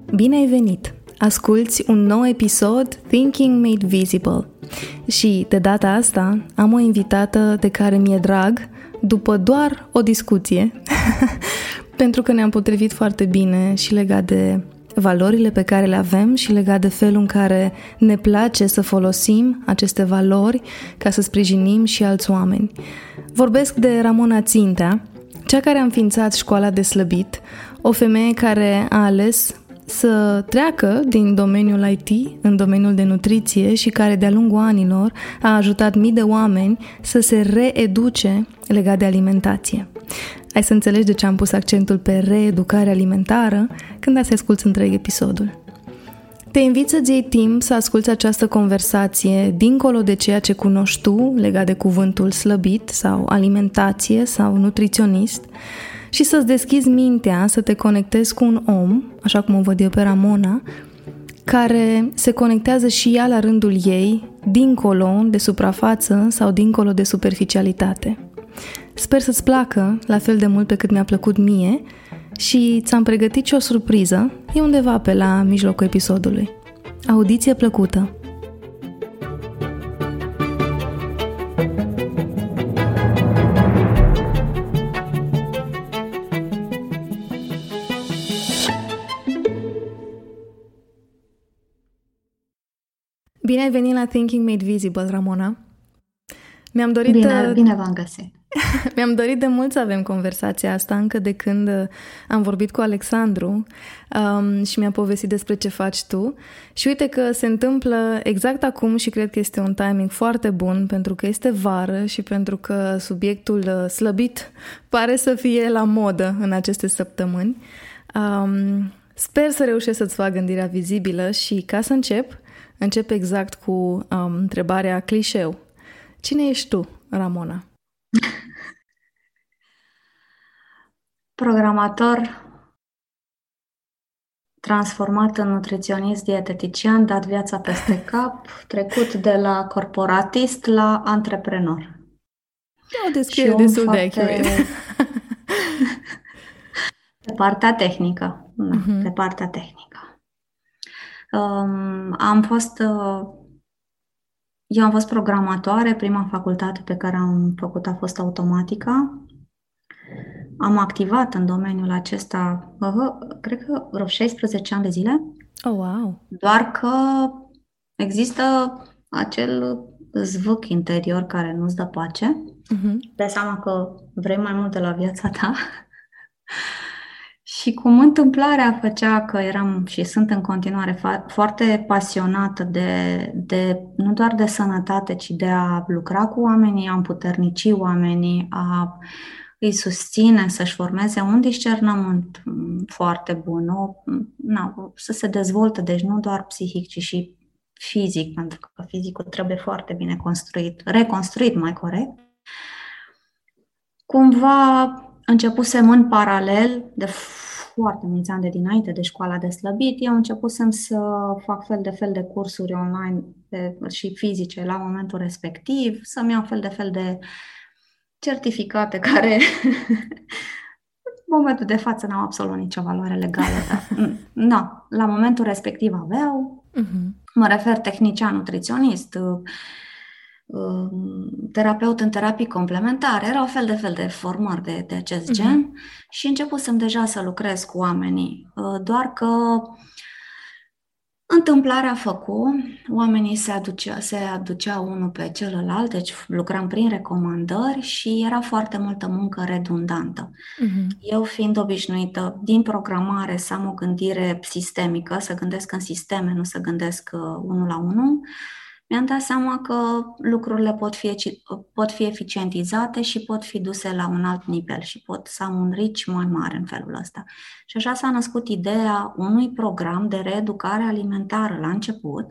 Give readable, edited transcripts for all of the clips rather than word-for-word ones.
Bine ai venit! Asculți un nou episod Thinking Made Visible și de data asta am o invitată de care mi-e drag după doar o discuție pentru că ne-am potrivit foarte bine și legat de valorile pe care le avem și legat de felul în care ne place să folosim aceste valori ca să sprijinim și alți oameni. Vorbesc de Ramona Țintea, cea care a înființat școala de slăbit, o femeie care a ales să treacă din domeniul IT în domeniul de nutriție și care de-a lungul anilor a ajutat mii de oameni să se reeduce legat de alimentație. Ai să înțelegi de ce am pus accentul pe reeducare alimentară când ați asculți întreg episodul. Te invit să-ți iei timp să asculți această conversație dincolo de ceea ce cunoști tu legat de cuvântul slăbit sau alimentație sau nutriționist și să-ți deschizi mintea să te conectezi cu un om, așa cum o văd eu pe Ramona, care se conectează și ea la rândul ei dincolo de suprafață sau dincolo de superficialitate. Sper să-ți placă la fel de mult pe cât mi-a plăcut mie și ți-am pregătit și o surpriză, e undeva pe la mijlocul episodului. Audiție plăcută! Bine ai venit la Thinking Made Visible, Ramona! Bine v-am găsit! Mi-am dorit de mult să avem conversația asta, încă de când am vorbit cu Alexandru și mi-a povestit despre ce faci tu. Și uite că se întâmplă exact acum și cred că este un timing foarte bun pentru că este vară și pentru că subiectul slăbit pare să fie la modă în aceste săptămâni. Sper să reușesc să-ți fac gândirea vizibilă și ca să încep exact cu întrebarea clișeu. Cine ești tu, Ramona? Programator transformat în nutriționist dietetician, dat viața peste cap, trecut de la corporatist la antreprenor. E o descriere destul de accurate. Pe partea tehnică. Pe partea tehnică. Eu am fost programatoare, prima facultate pe care am făcut a fost automatică. Am activat în domeniul acesta, cred că vreo 16 ani de zile. Oh, wow! Doar că există acel zvâc interior care nu-ți dă pace. Dai seama că vrei mai mult de la viața ta. Și cum întâmplarea făcea că eram și sunt în continuare foarte pasionată de nu doar de sănătate, ci de a lucra cu oamenii, a împuternici oamenii, a îi susține să-și formeze un discernământ foarte bun, să se dezvolte, deci nu doar psihic, ci și fizic, pentru că fizicul trebuie foarte bine reconstruit mai corect. Cumva începusem în paralel, de foarte mulți ani de dinainte de școala de slăbit, eu începusem să fac fel de cursuri online și fizice la momentul respectiv, să-mi iau fel de certificate care în momentul de față n-au absolut nicio valoare legală, dar la momentul respectiv aveau. Mă refer tehnician, nutriționist, terapeut în terapii complementare, erau fel de formări de acest gen și începusem deja să lucrez cu oamenii, doar că întâmplarea făcut, oamenii se aduceau unul pe celălalt, deci lucram prin recomandări și era foarte multă muncă redundantă. Eu fiind obișnuită din programare să am o gândire sistemică, să gândesc în sisteme, nu să gândesc unul la unul, mi-am dat seama că lucrurile pot fi eficientizate și pot fi duse la un alt nivel și pot să am un reach mai mare în felul ăsta. Și așa s-a născut ideea unui program de reeducare alimentară la început.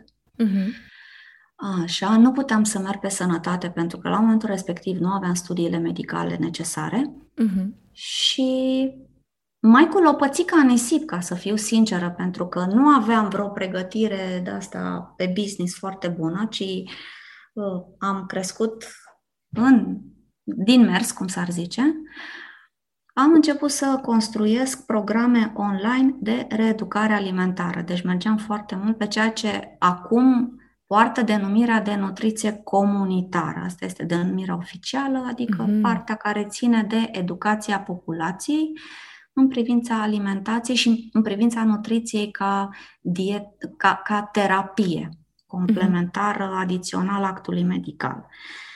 Așa, nu puteam să merg pe sănătate pentru că la momentul respectiv nu aveam studiile medicale necesare și mai cu lopățica în nisip, ca să fiu sinceră, pentru că nu aveam vreo pregătire de asta pe business foarte bună, ci am crescut din mers, cum s-ar zice. am început să construiesc programe online de reeducare alimentară. Deci mergeam foarte mult pe ceea ce acum poartă denumirea de nutriție comunitară. Asta este denumirea oficială, adică partea care ține de educația populației în privința alimentației și în privința nutriției ca terapie complementară, adițională actului medical.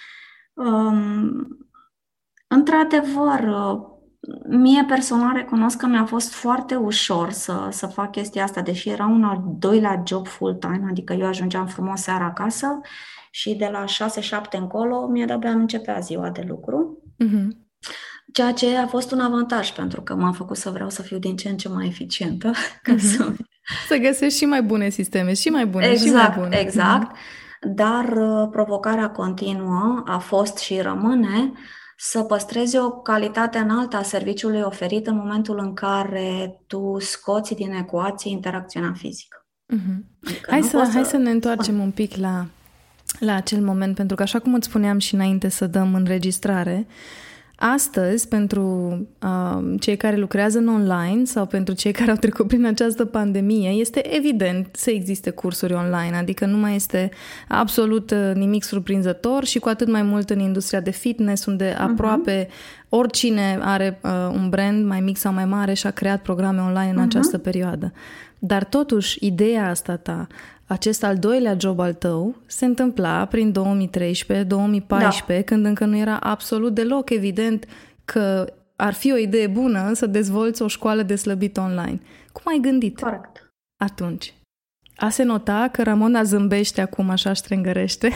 Într-adevăr, mie personal recunosc că mi-a fost foarte ușor să fac chestia asta, deși era un al doilea job full-time, adică eu ajungeam frumos seara acasă și de la 6-7 încolo mie de-abia începea ziua de lucru. Ceea ce a fost un avantaj, pentru că m-a făcut să vreau să fiu din ce în ce mai eficientă. Să găsești și mai bune sisteme, și mai bune, exact, și mai bune. Exact, dar provocarea continuă a fost și rămâne să păstrezi o calitate înaltă a serviciului oferit în momentul în care tu scoți din ecuație interacțiunea fizică. Hai să ne întoarcem un pic la acel moment, pentru că așa cum îți spuneam și înainte să dăm înregistrare, astăzi, pentru cei care lucrează în online sau pentru cei care au trecut prin această pandemie, este evident să existe cursuri online, adică nu mai este absolut nimic surprinzător și cu atât mai mult în industria de fitness, unde aproape oricine are un brand mai mic sau mai mare și a creat programe online în această perioadă. Dar totuși, ideea asta ta, acest al doilea job al tău, se întâmpla prin 2013-2014, când încă nu era absolut deloc evident că ar fi o idee bună să dezvolți o școală de slăbit online. Cum ai gândit atunci? A se nota că Ramona zâmbește acum așa ștrengărește?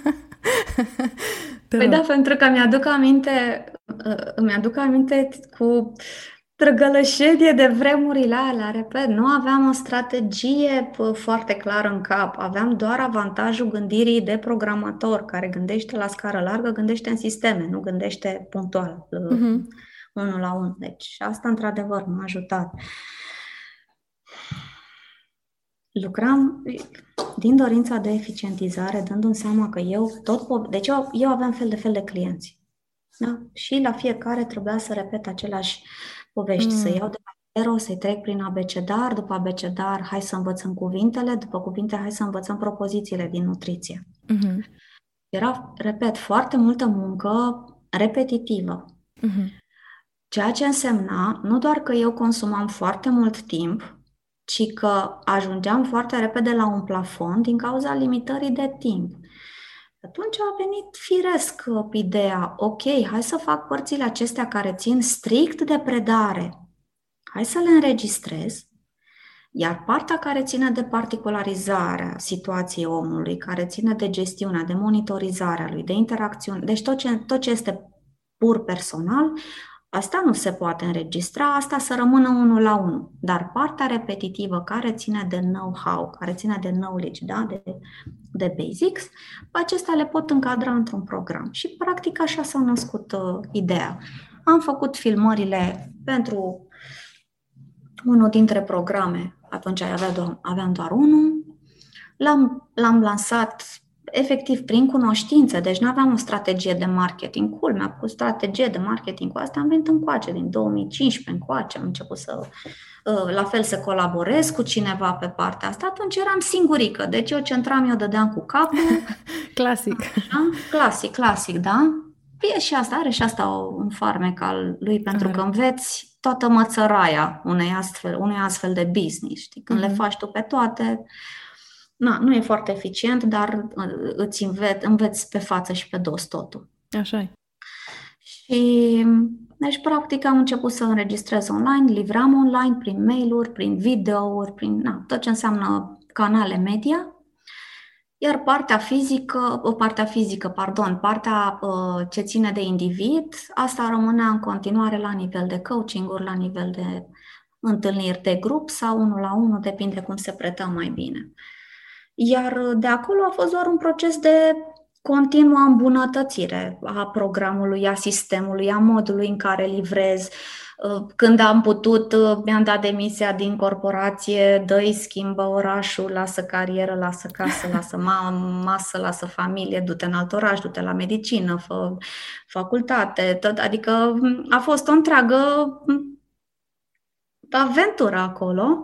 Păi da, pentru că mi-aduc aminte cu trăgălășenie de vremurile alea, repet, nu aveam o strategie foarte clară în cap, aveam doar avantajul gândirii de programator, care gândește la scară largă, gândește în sisteme, nu gândește punctual, unul la unul. Deci asta, într-adevăr, m-a ajutat. Lucram din dorința de eficientizare, dându-mi seama că eu aveam fel de clienți. Da? Și la fiecare trebuia să repet aceleași povești, să iau de la zero, să-i trec prin abecedar, după abecedar hai să învățăm cuvintele, după cuvinte hai să învățăm propozițiile din nutriție. Era, repet, foarte multă muncă repetitivă. Ceea ce însemna nu doar că eu consumam foarte mult timp, ci că ajungeam foarte repede la un plafon din cauza limitării de timp. Atunci a venit firesc ideea, ok, hai să fac părțile acestea care țin strict de predare, hai să le înregistrez, iar partea care ține de particularizarea situației omului, care ține de gestiunea, de monitorizarea lui, de interacțiune, deci tot ce este pur personal, asta nu se poate înregistra, asta să rămână unul la unul. Dar partea repetitivă care ține de know-how, care ține de knowledge, da? de basics, acestea le pot încadra într-un program. Și practic așa s-a născut ideea. Am făcut filmările pentru unul dintre programe, atunci aveam doar unul, l-am lansat efectiv prin cunoștință, deci nu aveam o strategie de marketing. Culmea, cu strategie de marketing cu asta am venit încoace, din 2015 încoace, am început la fel să colaborez cu cineva pe partea asta. Atunci eram singurică, deci eu centram, eu dădeam cu capul. Clasic. Așa, clasic, da? E și asta, are și asta un farmec al lui, pentru că înveți toată mățăraia unui astfel de business, știi? Când le faci tu pe toate, nu e foarte eficient, dar îți înveți pe față și pe dos totul. Așa-i. Și deci, practic, am început să înregistrez online, livram online, prin mail-uri, prin video-uri, prin tot ce înseamnă canale media. Iar partea ce ține de individ, asta rămânea în continuare la nivel de coaching-uri, la nivel de întâlniri de grup sau unul la unul, depinde cum se preta mai bine. Iar de acolo a fost doar un proces de continuă îmbunătățire a programului, a sistemului, a modului în care livrez. Când am putut, mi-am dat demisia din corporație, dă-i, schimbă orașul, lasă carieră, lasă casă, lasă masă, lasă familie, du-te în alt oraș, du-te la medicină, fă facultate, tot, adică a fost o întreagă aventură acolo,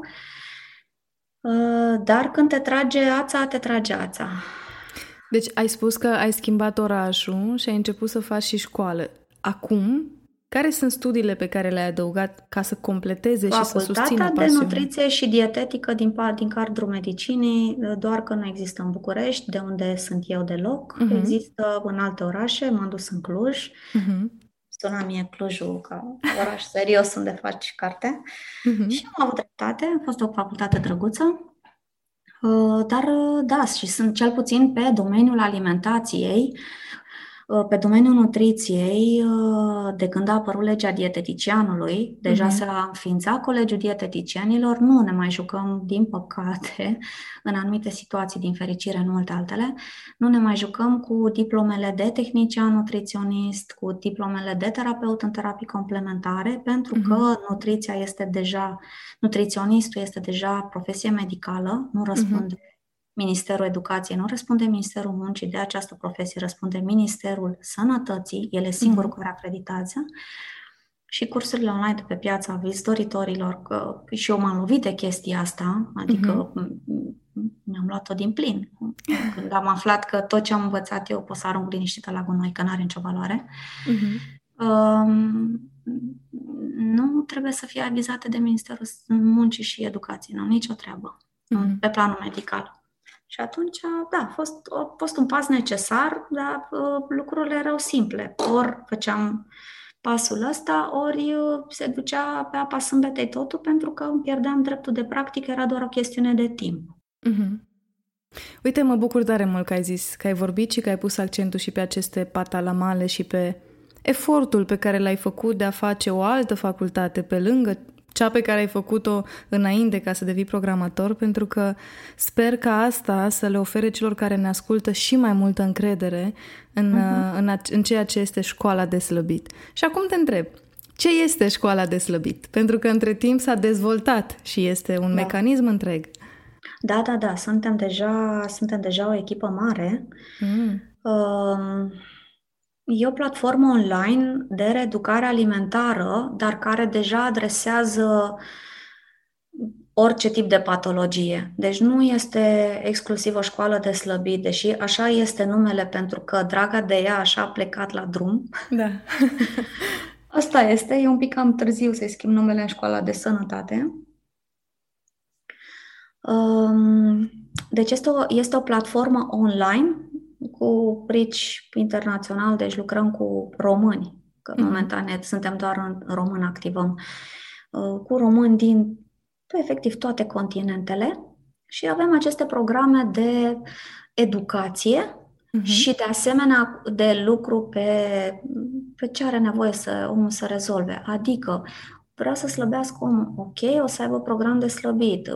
dar când te trage ața, te trage ața. Deci ai spus că ai schimbat orașul și ai început să faci și școală. Acum, care sunt studiile pe care le-ai adăugat ca să completeze și să susțină pasiunea? Facultatea de nutriție și dietetică din cadrul medicinii, doar că nu există în București, de unde sunt eu deloc. Există în alte orașe, m-am dus în Cluj. Suna mie Clujul ca oraș serios unde faci carte. Și am avut dreptate, a fost o facultate drăguță. Dar da, și sunt cel puțin pe domeniul alimentației, pe domeniul nutriției, de când a apărut legea dieteticianului, deja s-a înființat Colegiul Dieteticienilor, nu ne mai jucăm, din păcate, în anumite situații, din fericire, în multe altele, nu ne mai jucăm cu diplomele de tehnician nutriționist, cu diplomele de terapeut în terapii complementare, pentru că nutriționistul este deja profesie medicală, nu răspunde Ministerul Educației, nu răspunde Ministerul Muncii, de această profesie răspunde Ministerul Sănătății, el e singurul care acreditează. Și cursurile online de pe piața vizitorilor, că și eu m-am lovit de chestia asta, adică mi-am luat-o din plin. Când am aflat că tot ce am învățat eu pot să arunc liniștită la gunoi, că n-are nicio valoare, nu trebuie să fie avizate de Ministerul Muncii și Educației, nu, nicio treabă, pe planul medical. Și atunci, da, a fost un pas necesar, dar lucrurile erau simple. Ori făceam pasul ăsta, ori se ducea pe apa sâmbetei totul, pentru că îmi pierdeam dreptul de practică, era doar o chestiune de timp. Uite, mă bucur tare mult că ai zis, că ai vorbit și că ai pus accentul și pe aceste patalamale și pe efortul pe care l-ai făcut de a face o altă facultate pe lângă cea pe care ai făcut-o înainte ca să devii programator, pentru că sper ca asta să le ofere celor care ne ascultă și mai multă încredere în ceea ce este școala de slăbit. Și acum te întreb, ce este școala de slăbit? Pentru că între timp s-a dezvoltat și este un mecanism întreg. Da, suntem deja o echipă mare. E o platformă online de reeducare alimentară, dar care deja adresează orice tip de patologie. Deci nu este exclusiv o școală de slăbit, deși așa este numele, pentru că draga de ea așa a plecat la drum. Da. Asta este, e un pic cam târziu să-i schimb numele în școala de sănătate. Deci este o platformă online cu brici internațional, deci lucrăm cu români, că momentan suntem doar în român, activăm cu români din efectiv toate continentele și avem aceste programe de educație și de asemenea de lucru pe ce are nevoie omul să rezolve, adică vrea să slăbească omul, ok, o să aibă program de slăbit,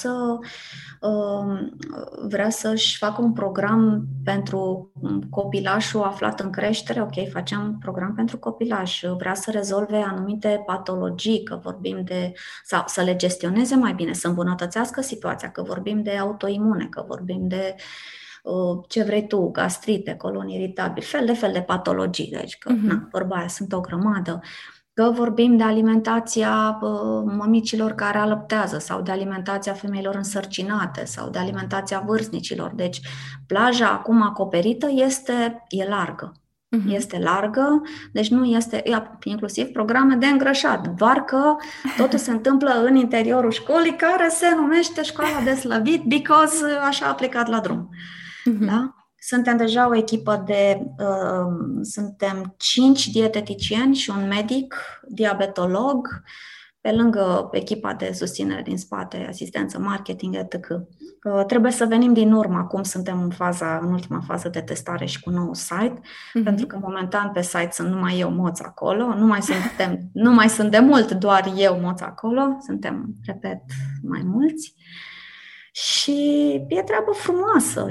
vrea să-și facă un program pentru copilașul aflat în creștere, ok, facem program pentru copilaș, vrea să rezolve anumite patologii, că vorbim sau să le gestioneze mai bine, să îmbunătățească situația, că vorbim de autoimune, că vorbim de ce vrei tu, gastrite, colon iritabil, fel de patologii, deci că, vorba aia, sunt o grămadă. Că vorbim de alimentația mămicilor care alăptează sau de alimentația femeilor însărcinate sau de alimentația vârstnicilor. Deci plaja acum acoperită e largă. Este largă, deci nu este, inclusiv programe de îngrășat, doar că totul se întâmplă în interiorul școlii, care se numește școala de slăbit because așa a plecat la drum. Da? Suntem deja o echipă suntem 5 dieteticieni și un medic, diabetolog, pe lângă echipa de susținere din spate, asistență, marketing, etc. Trebuie să venim din urmă, acum suntem în ultima fază de testare și cu nou site, pentru că momentan pe site sunt numai eu moț acolo, nu mai sunt de mult doar eu moț acolo, suntem, repet, mai mulți. Și e treabă frumoasă,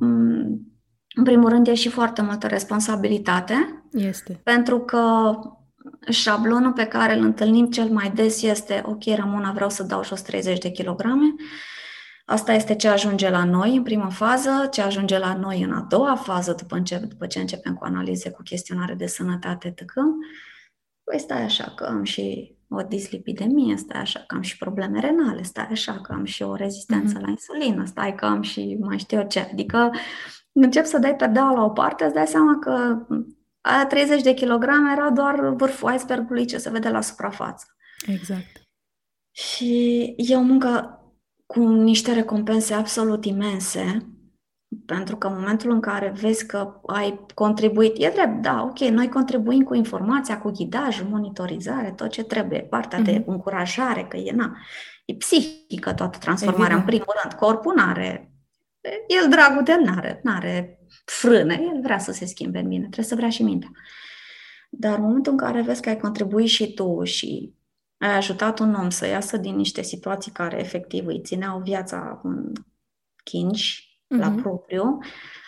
în primul rând, e și foarte multă responsabilitate. Este. Pentru că șablonul pe care îl întâlnim cel mai des este: ok, Ramona, vreau să dau jos 30 de kilograme. Asta este ce ajunge la noi în prima fază, ce ajunge la noi în a doua fază, după ce începem cu analize, cu chestionare de sănătate, etc. Păi stai așa că am și o dislipidemie, stai așa că am și probleme renale, stai așa că am și o rezistență la insulină, stai că am și mai știu eu ce. Adică încep să dai pedala la o parte, îți dai seama că aia 30 de kilograme era doar vârful icebergului ce se vede la suprafață. Exact. Și e o muncă cu niște recompense absolut imense, pentru că în momentul în care vezi că ai contribuit, e drept, da, ok, noi contribuim cu informația, cu ghidajul, monitorizare, tot ce trebuie, partea de încurajare, că e psihică toată transformarea. Evident. În primul rând, corpul el dragul de el n-are frâne, el vrea să se schimbe în bine, trebuie să vrea și mintea. Dar în momentul în care vezi că ai contribuit și tu și ai ajutat un om să iasă din niște situații care efectiv îi țineau viața în chingi, la propriu,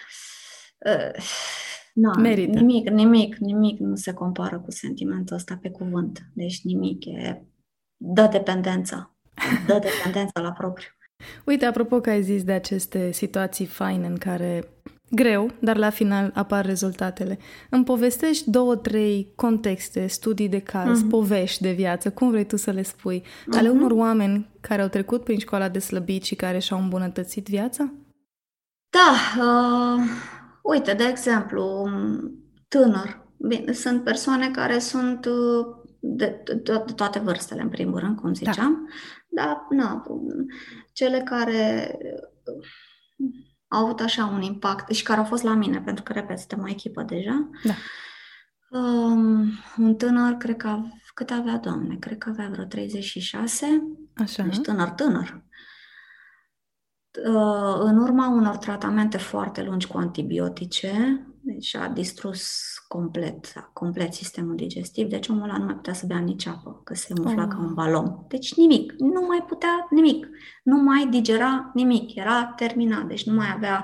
nimic nu se compară cu sentimentul ăsta pe cuvânt. Deci nimic, dă dependența la propriu. Uite, apropo că ai zis de aceste situații faine în care greu, dar la final apar rezultatele. Îmi povestești 2-3 contexte, studii de caz, povești de viață, cum vrei tu să le spui, ale unor oameni care au trecut prin școala de slăbit și care și-au îmbunătățit viața? Da, uite, de exemplu, tânăr. Bine, sunt persoane care sunt de toate vârstele, în primul rând, cum ziceam, dar cele care au avut așa un impact și care au fost la mine, pentru că, repet, suntem o echipă deja. Da. Un tânăr, cred că cât avea, Doamne? Cred că avea vreo 36. Așa. Deci tânăr. În urma unor tratamente foarte lungi cu antibiotice, deci a distrus complet sistemul digestiv, deci omul ăla nu mai putea să bea nici apă, că se umfla ca un balon. Deci nimic, nu mai putea nimic, nu mai digera nimic, era terminat, deci nu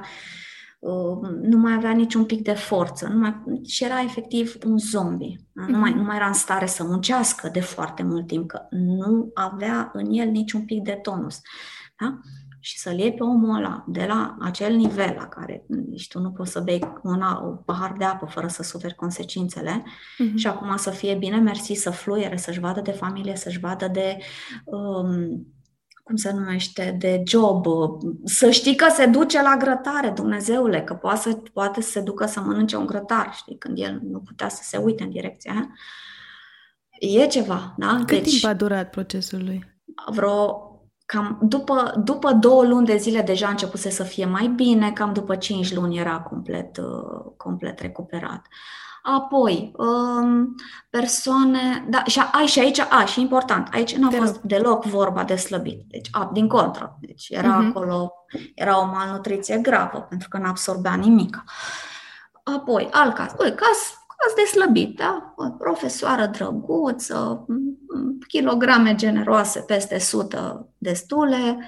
mai avea niciun pic de forță, și era efectiv un zombie. Da? Nu mai era în stare să muncească de foarte mult timp, că nu avea în el niciun pic de tonus. Da? Și să-l iei pe omul ăla de la acel nivel la care deci tu nu poți să bei un pahar de apă fără să suferi consecințele și acum să fie bine mersi, să fluiere, să-și vadă de familie, să-și vadă de cum se numește, de job, să știi că se duce la grătare, Dumnezeule, că poate să se ducă să mănânce un grătar, știi, când el nu putea să se uite în direcția aia. E ceva, da? Cât timp a durat procesul lui? Cam după 2 luni de zile deja a început să fie mai bine, cam după 5 luni era complet recuperat. Apoi, persoane... Da, și aici, și important, aici nu a fost deloc vorba de slăbit. Deci, din contră. Deci era acolo, era o malnutriție gravă, pentru că n-absorbea nimic. Apoi, alt caz. Caz de slăbit, da? O profesoară drăguță, kilograme generoase, peste 100 destule,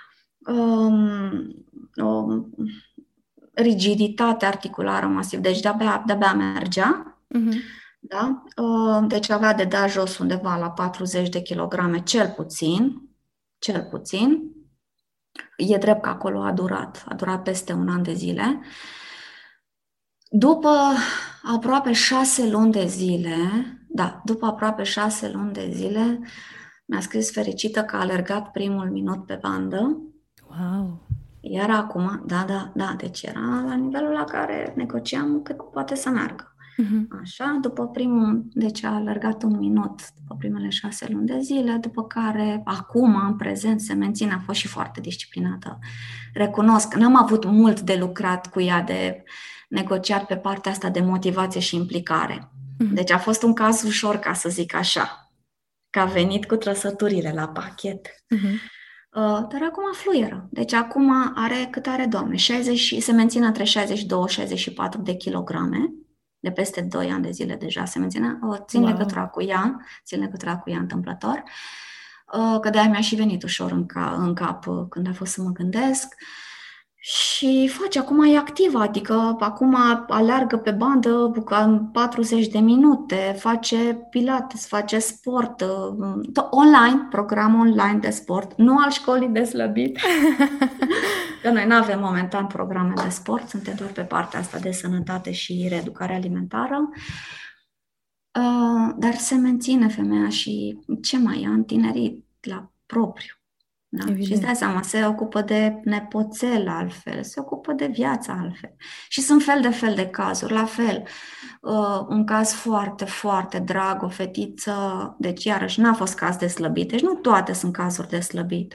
rigiditate articulară masiv, deci de-abia mergea, da? Deci avea de dat jos undeva la 40 de kilograme, cel puțin. E drept că acolo a durat peste 1 an de zile. După aproape 6 luni de zile, mi-a scris fericită că a alergat primul minut pe bandă. Wow! Iar acum, da, deci era la nivelul la care negociam cât poate să meargă. Așa, deci a alergat 1 minut după primele 6 luni de zile, după care acum, în prezent, se menține, a fost și foarte disciplinată. Recunosc că n-am avut mult de lucrat cu ea, de negociat pe partea asta de motivație și implicare. Deci a fost un caz ușor, ca să zic așa, că a venit cu trăsăturile la pachet. Dar acum fluieră. Deci acum cât are, Doamne? Se menține între 62-64 de kilograme. De peste 2 ani de zile deja se menține. Țin legătura cu ea întâmplător. Că de-aia mi-a și venit ușor în cap când a fost să mă gândesc. Și acum e activă, adică acum aleargă pe bandă cam 40 de minute, face pilates, face sport, online, program online de sport, nu al școlii de slăbit, că noi nu avem momentan programe de sport, suntem doar pe partea asta de sănătate și reeducare alimentară, dar se menține femeia și ce mai e, în tinerit, la propriu. Da? Și îți dai seama, se ocupă de nepoțel altfel, se ocupă de viața altfel. Și sunt fel de cazuri, la fel. Un caz foarte, foarte drag, o fetiță, deci iarăși n-a fost caz de slăbit, deci nu toate sunt cazuri de slăbit.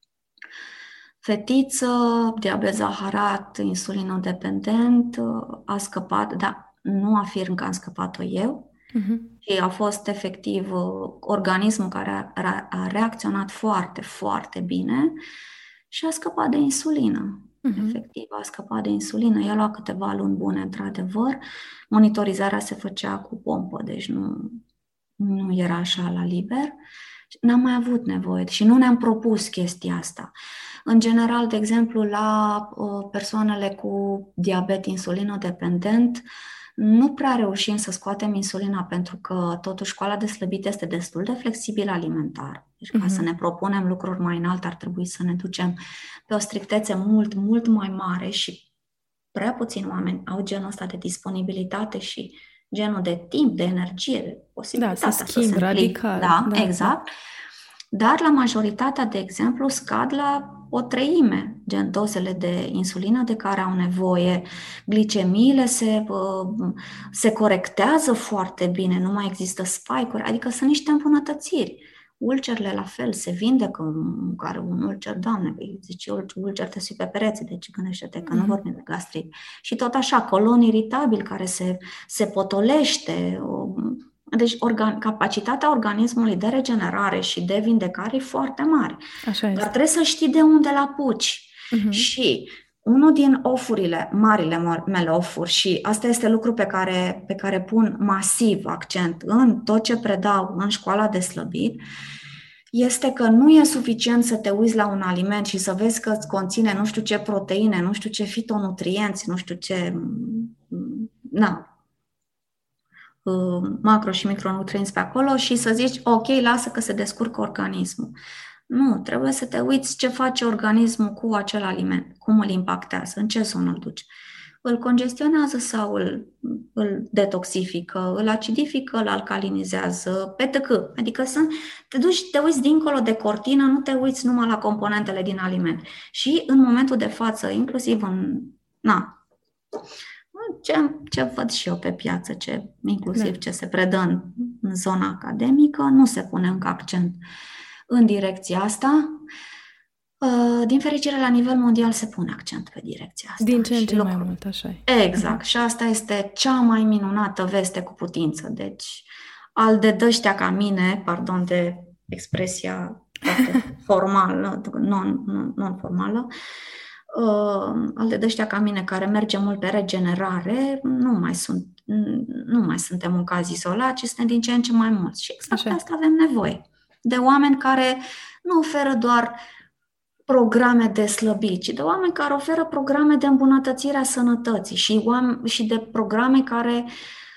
Fetiță, diabet zaharat, insulinodependent, a scăpat, dar nu afirm că am scăpat-o eu, și a fost efectiv organismul care a reacționat foarte, foarte bine și a scăpat de insulină. Efectiv, a scăpat de insulină. Ea lua câteva luni bune, într-adevăr. Monitorizarea se făcea cu pompă, deci nu era așa la liber. N-am mai avut nevoie și nu ne-am propus chestia asta. În general, de exemplu, la persoanele cu diabet insulinodependent, nu prea reușim să scoatem insulina pentru că totuși școala de slăbit este destul de flexibilă alimentar. Deci ca să ne propunem lucruri mai înalte ar trebui să ne ducem pe o strictețe mult, mult mai mare și prea puțini oameni au genul ăsta de disponibilitate și genul de timp, de energie, de posibilitatea să schimb radical. Da, exact. Dar la majoritatea, de exemplu, scad la o treime, gen dozele de insulină de care au nevoie, glicemiile se corectează foarte bine, nu mai există spike-uri, adică sunt niște îmbunătățiri. Ulcerele la fel se vindecă, care un ulcer, Doamne, zice ulcer te sui pe pereți, deci gândește-te că nu vorbim de gastrit. Și tot așa, colon iritabil care se potolește. Deci capacitatea organismului de regenerare și de vindecare e foarte mare. Așa este. Dar trebuie să știi de unde la apuci. Și unul din ofurile, marile mele ofuri, și asta este lucru pe care pun masiv accent în tot ce predau în școala de slăbit, este că nu e suficient să te uiți la un aliment și să vezi că îți conține nu știu ce proteine, nu știu ce fitonutrienți, nu știu ce... macro și micronutrienți pe acolo și să zici, ok, lasă că se descurcă organismul. Nu, trebuie să te uiți ce face organismul cu acel aliment, cum îl impactează, în ce zonă îl duce. Îl congestionează sau îl detoxifică, îl acidifică, îl alcalinizează, etc. Adică te uiți dincolo de cortină, nu te uiți numai la componentele din aliment. Și în momentul de față, inclusiv ce văd și eu pe piață, inclusiv ce se predă în zona academică, nu se pune încă accent în direcția asta. Din fericire, la nivel mondial se pune accent pe direcția asta. Din ce în ce mai mult, așa e. Exact. Și asta este cea mai minunată veste cu putință. Deci, al de dăștea ca mine, pardon de expresia formală, non-formală, al de dăștia ca mine care merge mult pe regenerare, nu mai suntem un caz izolat, ci suntem din ce în ce mai mulți. Și exact de asta avem nevoie. De oameni care nu oferă doar programe de slăbit, ci de oameni care oferă programe de îmbunătățire a sănătății și de programe care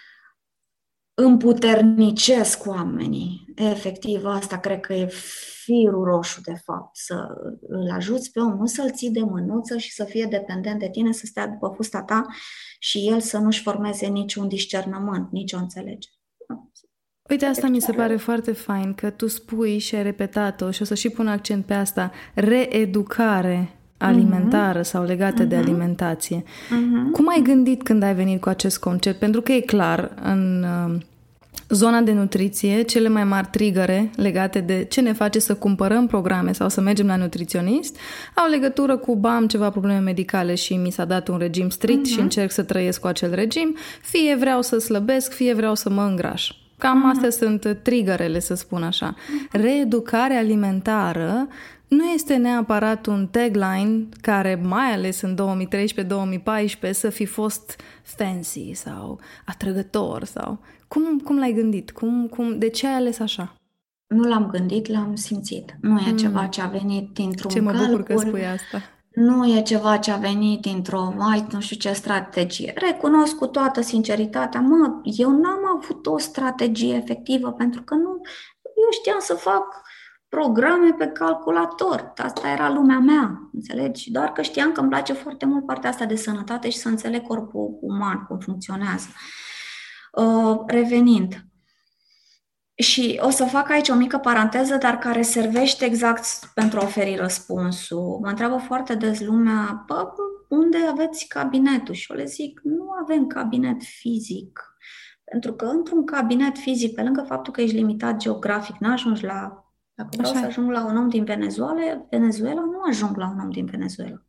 împuternicesc oamenii. Efectiv, asta cred că e firul roșu, de fapt, să îl ajuți pe om, nu să-l ții de mânuță și să fie dependent de tine, să stea după fusta ta și el să nu-și formeze niciun discernământ, nicio înțelegere. Uite, asta mi se pare foarte fain, că tu spui și ai repetat-o și o să și pun accent pe asta, reeducare alimentară sau legată de alimentație. Cum ai gândit când ai venit cu acest concept? Pentru că e clar, în zona de nutriție, cele mai mari trigăre legate de ce ne face să cumpărăm programe sau să mergem la nutriționist au legătură cu, am ceva probleme medicale și mi s-a dat un regim strict și încerc să trăiesc cu acel regim, fie vreau să slăbesc, fie vreau să mă îngraș. Cam astea sunt triggerele, să spun așa. Reeducare alimentară nu este neapărat un tagline care, mai ales în 2013-2014, să fi fost fancy sau atrăgător sau... Cum l-ai gândit? De ce ai ales așa? Nu l-am gândit, l-am simțit. Nu e ceva ce a venit dintr-un calcul. Ce mă bucur că spui asta. Nu e ceva ce a venit dintr-o, nu știu ce strategie. Recunosc cu toată sinceritatea, eu n-am avut o strategie efectivă pentru că eu știam să fac programe pe calculator. Asta era lumea mea, înțelegi? Doar că știam că îmi place foarte mult partea asta de sănătate și să înțeleg corpul uman, cum funcționează. Revenind. Și o să fac aici o mică paranteză, dar care servește exact pentru a oferi răspunsul. Mă întreabă foarte des lumea, unde aveți cabinetul? Și eu le zic, nu avem cabinet fizic. Pentru că într-un cabinet fizic, pe lângă faptul că ești limitat geografic, n-ajungi la... Dacă vreau să ajung la un om din Venezuela, nu ajung la un om din Venezuela.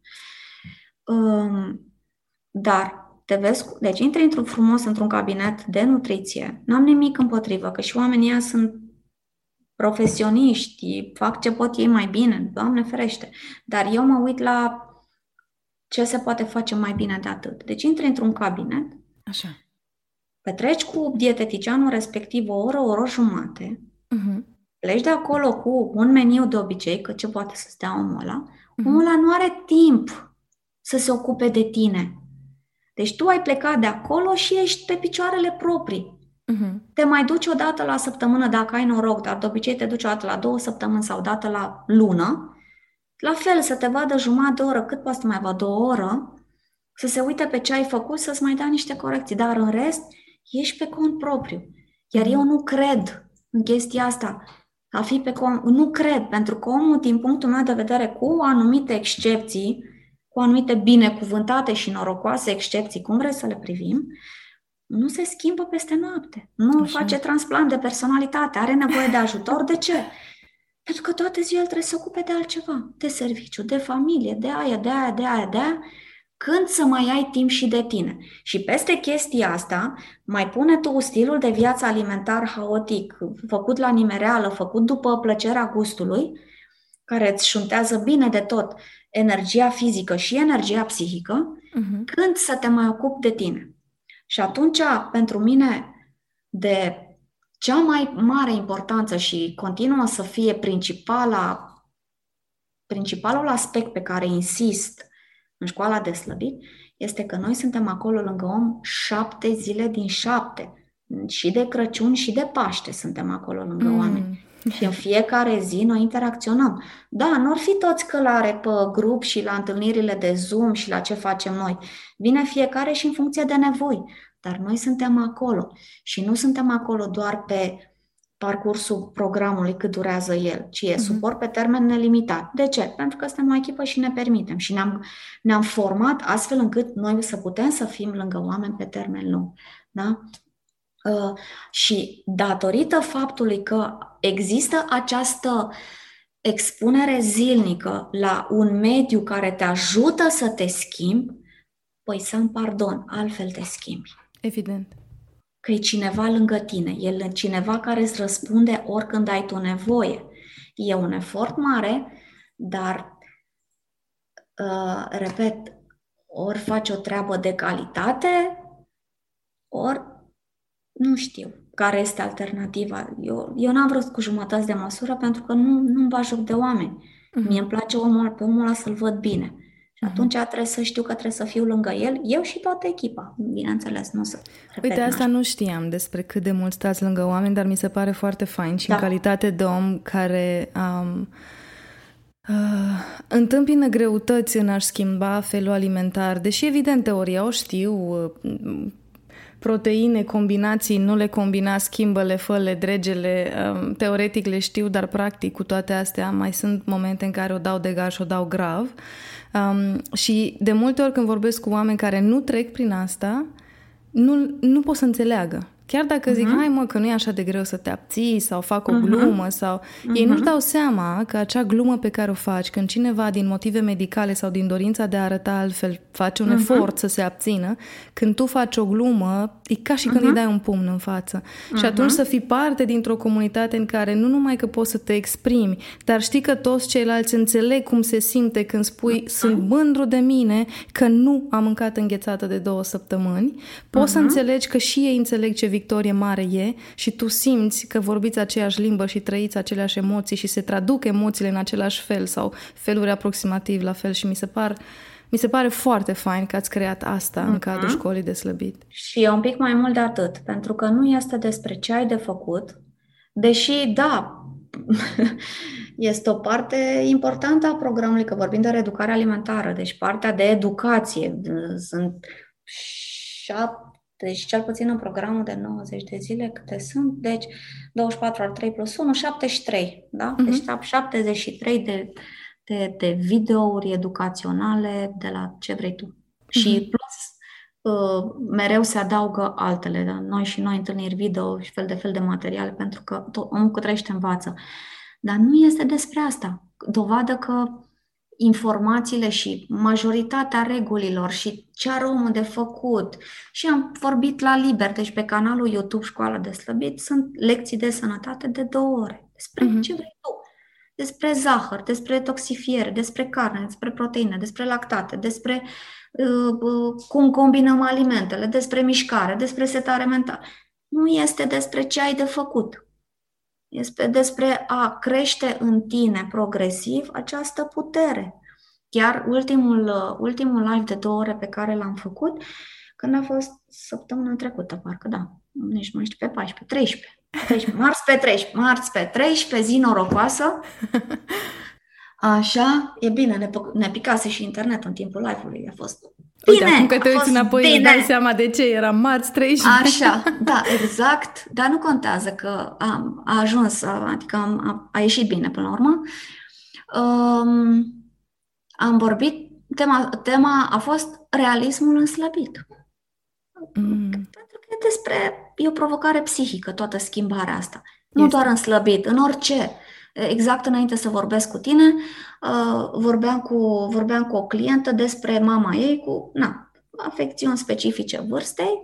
Dar te vezi, deci intri într-un cabinet de nutriție. N-am nimic împotrivă, că și oamenii ăia sunt profesioniști, fac ce pot ei mai bine, Doamne ferește. Dar eu mă uit la ce se poate face mai bine de atât. Deci intri într-un cabinet, așa, petreci cu dieteticianul respectiv o oră jumate, pleci de acolo cu un meniu de obicei, că ce poate să stea omul ăla, omul ăla nu are timp să se ocupe de tine. Deci tu ai plecat de acolo și ești pe picioarele proprii. Te mai duci o dată la săptămână dacă ai noroc, dar de obicei te duci o dată la 2 săptămâni sau o dată la lună. La fel, să te vadă jumătate de oră, cât poate să mai vadă o oră, să se uite pe ce ai făcut, să-ți mai dea niște corecții. Dar în rest, ești pe cont propriu. Iar eu nu cred în chestia asta. A fi pe cont, nu cred, pentru că omul, din punctul meu de vedere, cu anumite excepții, cu anumite binecuvântate și norocoase excepții, cum vrei să le privim, nu se schimbă peste noapte. Nu face transplant de personalitate, are nevoie de ajutor. De ce? Pentru că toate ziua el trebuie să se ocupe de altceva, de serviciu, de familie, de aia, când să mai ai timp și de tine. Și peste chestia asta, mai pune tu stilul de viață alimentar haotic, făcut la nimereală, făcut după plăcerea gustului, care îți șuntează bine de tot energia fizică și energia psihică, când să te mai ocupi de tine. Și atunci, pentru mine, de cea mai mare importanță și continuă să fie principalul aspect pe care insist în școala de slăbit, este că noi suntem acolo lângă om 7 zile din 7. Și de Crăciun și de Paște suntem acolo lângă oameni. Și în fiecare zi noi interacționăm. Da, nu ar fi toți călare pe grup și la întâlnirile de Zoom și la ce facem noi. Vine fiecare și în funcție de nevoi. Dar noi suntem acolo. Și nu suntem acolo doar pe parcursul programului cât durează el, ci e suport pe termen nelimitat. De ce? Pentru că suntem o echipă și ne permitem. Și ne-am format astfel încât noi să putem să fim lângă oameni pe termen lung. Da? Și datorită faptului că există această expunere zilnică la un mediu care te ajută să te schimbi, păi să-mi pardon, altfel te schimbi. Evident. Că e cineva lângă tine, e cineva care îți răspunde oricând ai tu nevoie. E un efort mare, dar, repet, ori faci o treabă de calitate, ori nu știu care este alternativa. Eu n-am vrut cu jumătăți de măsură pentru că nu-mi bag joc de oameni. Mie îmi place pe omul ăla să-l văd bine. Și atunci trebuie să știu că trebuie să fiu lângă el, eu și toată echipa, bineînțeles, nu să repet. Uite, asta nu știam despre cât de mult stați lângă oameni, dar mi se pare foarte fain și în calitate de om care întâmpină greutăți în a-și schimba felul alimentar, deși evident teoria o știu, proteine, combinații, nu le combina, schimbă-le, fă-le, drege-le, teoretic le știu, dar practic cu toate astea mai sunt momente în care o dau de gard și o dau grav. Și de multe ori când vorbesc cu oameni care nu trec prin asta, nu pot să înțeleagă. Chiar dacă zic, hai mă, că nu e așa de greu să te abții sau fac o glumă sau... Ei nu-și dau seama că acea glumă pe care o faci, când cineva din motive medicale sau din dorința de a arăta altfel face un efort să se abțină, când tu faci o glumă, e ca și când îi dai un pumn în față. Și atunci să fii parte dintr-o comunitate în care nu numai că poți să te exprimi, dar știi că toți ceilalți înțeleg cum se simte când spui, sunt mândru de mine că nu am mâncat înghețată de 2 săptămâni, poți să înțelegi că și ei înțeleg ce victorie mare e și tu simți că vorbiți aceeași limbă și trăiți aceleași emoții și se traduc emoțiile în același fel sau feluri aproximativ la fel și mi se pare foarte fain că ați creat asta în cadrul școlii de slăbit. Și e un pic mai mult de atât, pentru că nu este despre ce ai de făcut, deși, da, este o parte importantă a programului, că vorbim de reeducare alimentară, deci partea de educație. Sunt 7, cel puțin în programul de 90 de zile, câte sunt, deci 24 ori 3 plus 1, 73, da? Deci 73 de videouri educaționale de la ce vrei tu. Și plus, mereu se adaugă altele. Da? Noi întâlniri video și fel de materiale, pentru că omul cât trăiește învață. Dar nu este despre asta. Dovadă că informațiile și majoritatea regulilor și ce are omul de făcut. Și am vorbit la liber, deci pe canalul YouTube Școala de Slăbit sunt lecții de sănătate de 2 ore. Despre ce vrei tu. Despre zahăr, despre detoxifiere, despre carne, despre proteine, despre lactate, despre cum combinăm alimentele, despre mișcare, despre setare mentală. Nu este despre ce ai de făcut. Este despre a crește în tine progresiv această putere. Chiar ultimul live de 2 ore pe care l-am făcut, când a fost săptămâna trecută, parcă da, nici nu știu, pe 14, 13, marți pe 13, zi norocoasă. Așa, e bine, ne picase și internet în timpul live-ului, a fost bine. Uite, acum că te uiți înapoi îți dai seama de ce era marți 13. Așa, da, exact, dar nu contează că a ajuns, adică a ieșit bine până la urmă. Am vorbit, tema a fost realismul înslăbit. Pentru că e o provocare psihică toată schimbarea asta. Nu doar în slăbit, în orice. Exact înainte să vorbesc cu tine, vorbeam cu o clientă despre mama ei cu afecțiuni specifice vârstei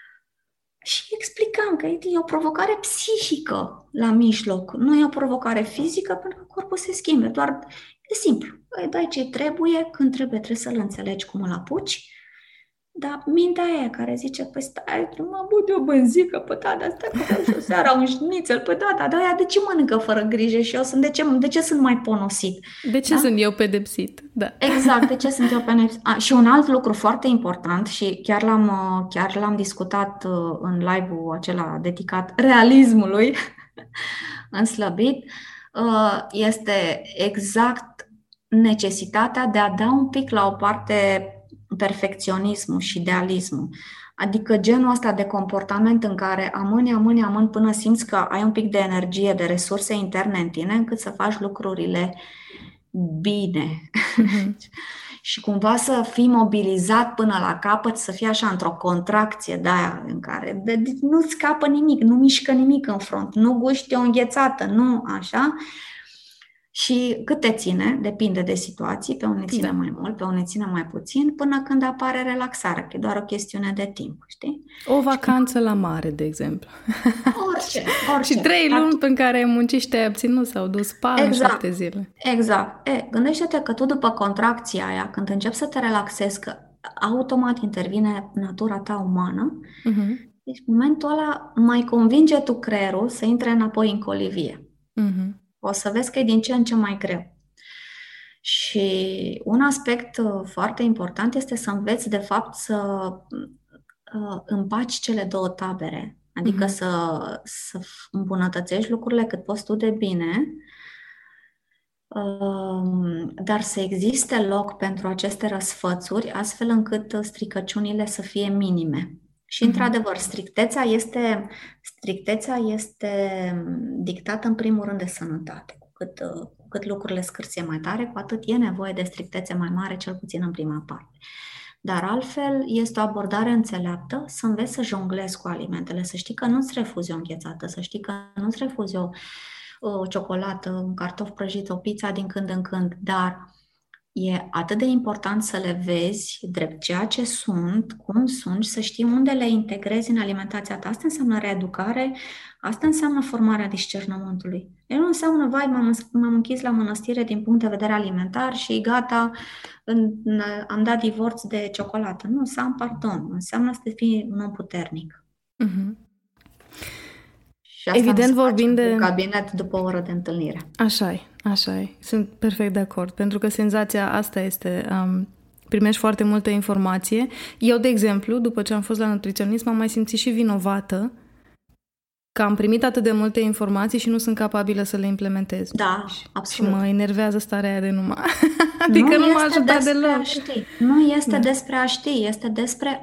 și explicam că e o provocare psihică la mijloc, nu e o provocare fizică, pentru că corpul se schimbe, doar e simplu. Îi dai ce trebuie, când trebuie să-l înțelegi cum îl apuci. Dar mintea aia care zice, păi stai, mă bud eu bănzică, păi da, dar stai că vreau și o seara un șnițel, păi da, dar aia de ce mănâncă fără grijă și eu de ce sunt mai ponosit? De ce sunt eu pedepsit? Da. Exact, de ce sunt eu pedepsit? Și un alt lucru foarte important și chiar l-am discutat în live-ul acela dedicat realismului în slăbit, este exact necesitatea de a da un pic la o parte perfecționismul și idealismul. Adică genul ăsta de comportament în care amâni până simți că ai un pic de energie, de resurse interne în tine, încât să faci lucrurile bine. Și cumva să fii mobilizat până la capăt, să fii așa într-o contracție de aia în care nu scapă nimic, nu mișcă nimic în front, nu guști o înghețată, nu așa. Și cât te ține, depinde de situații, pe unii ține mai mult, pe unii ține mai puțin, până când apare relaxarea, că e doar o chestiune de timp, știi? O vacanță la mare, de exemplu. Orice. Și 3 luni în care ai muncit și te-ai abținut sau dus spa în 7 zile. Exact. Gândește-te că tu după contracția aia, când începi să te relaxezi, că automat intervine natura ta umană, deci în momentul ăla mai convinge tu creierul să intre înapoi în colivie. O să vezi că e din ce în ce mai greu. Și un aspect foarte important este să înveți, de fapt, să împaci cele 2 tabere. Adică să îmbunătățești lucrurile cât poți tu de bine, dar să existe loc pentru aceste răsfățuri, astfel încât stricăciunile să fie minime. Și, într-adevăr, strictețea este dictată în primul rând de sănătate. Cu cât lucrurile scârție mai tare, cu atât e nevoie de strictețe mai mare, cel puțin în prima parte. Dar altfel este o abordare înțeleaptă să înveți să jonglezi cu alimentele, să știi că nu-ți refuzi o înghețată, să știi că nu-ți refuzi o ciocolată, un cartof prăjit, o pizza din când în când, dar e atât de important să le vezi drept ceea ce sunt, cum sunt și să știi unde le integrezi în alimentația ta. Asta înseamnă reeducare, asta înseamnă formarea discernământului. El nu înseamnă, vai, m-am închis la mănăstire din punct de vedere alimentar și gata, am dat divorț de ciocolată. Nu, pardon, înseamnă să fii un om puternic. Și asta Evident, nu se vorbind face de... în cabinet după o oră de întâlnire. Așa e. Sunt perfect de acord, pentru că senzația asta este... primești foarte multă informație. Eu, de exemplu, după ce am fost la nutriționist, m-am mai simțit și vinovată că am primit atât de multe informații și nu sunt capabilă să le implementez. Da, absolut. Și mă enervează starea aia de numai. Adică nu m-a ajutat deloc. Nu este despre a ști, este despre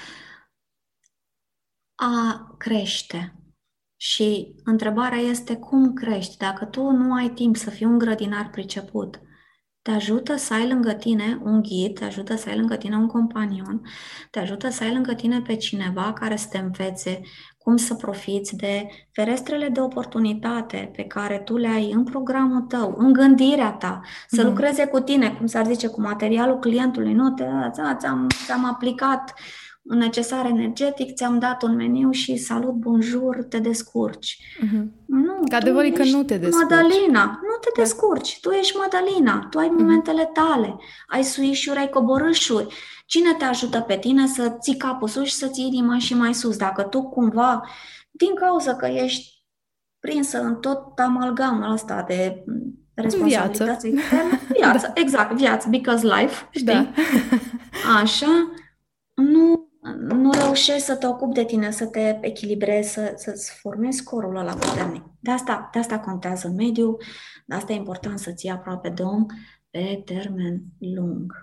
a crește. Și întrebarea este cum crești. Dacă tu nu ai timp să fii un grădinar priceput, te ajută să ai lângă tine un ghid, te ajută să ai lângă tine un companion, te ajută să ai lângă tine pe cineva care să te învețe cum să profiți de ferestrele de oportunitate pe care tu le ai în programul tău, în gândirea ta, să lucreze cu tine, cum s-ar zice, cu materialul clientului. Nu, ți-am aplicat un necesar energetic, ți-am dat un meniu și salut, bonjour, te descurci. Nu, adevărul că nu te descurci. Mădălina, nu te descurci. Tu ești Mădălina, tu ai momentele tale, ai suișuri, ai coborâșuri. Cine te ajută pe tine să ții capul sus și să ții inima și mai sus? Dacă tu cumva, din cauza că ești prinsă în tot amalgamul ăsta de responsabilități, viață, exact, viață, because life, știi? Da. Așa, nu reușești să te ocupi de tine, să te echilibrezi, să-ți formezi corul ăla puternic. De asta contează mediul, de asta e important să ții aproape de om pe termen lung.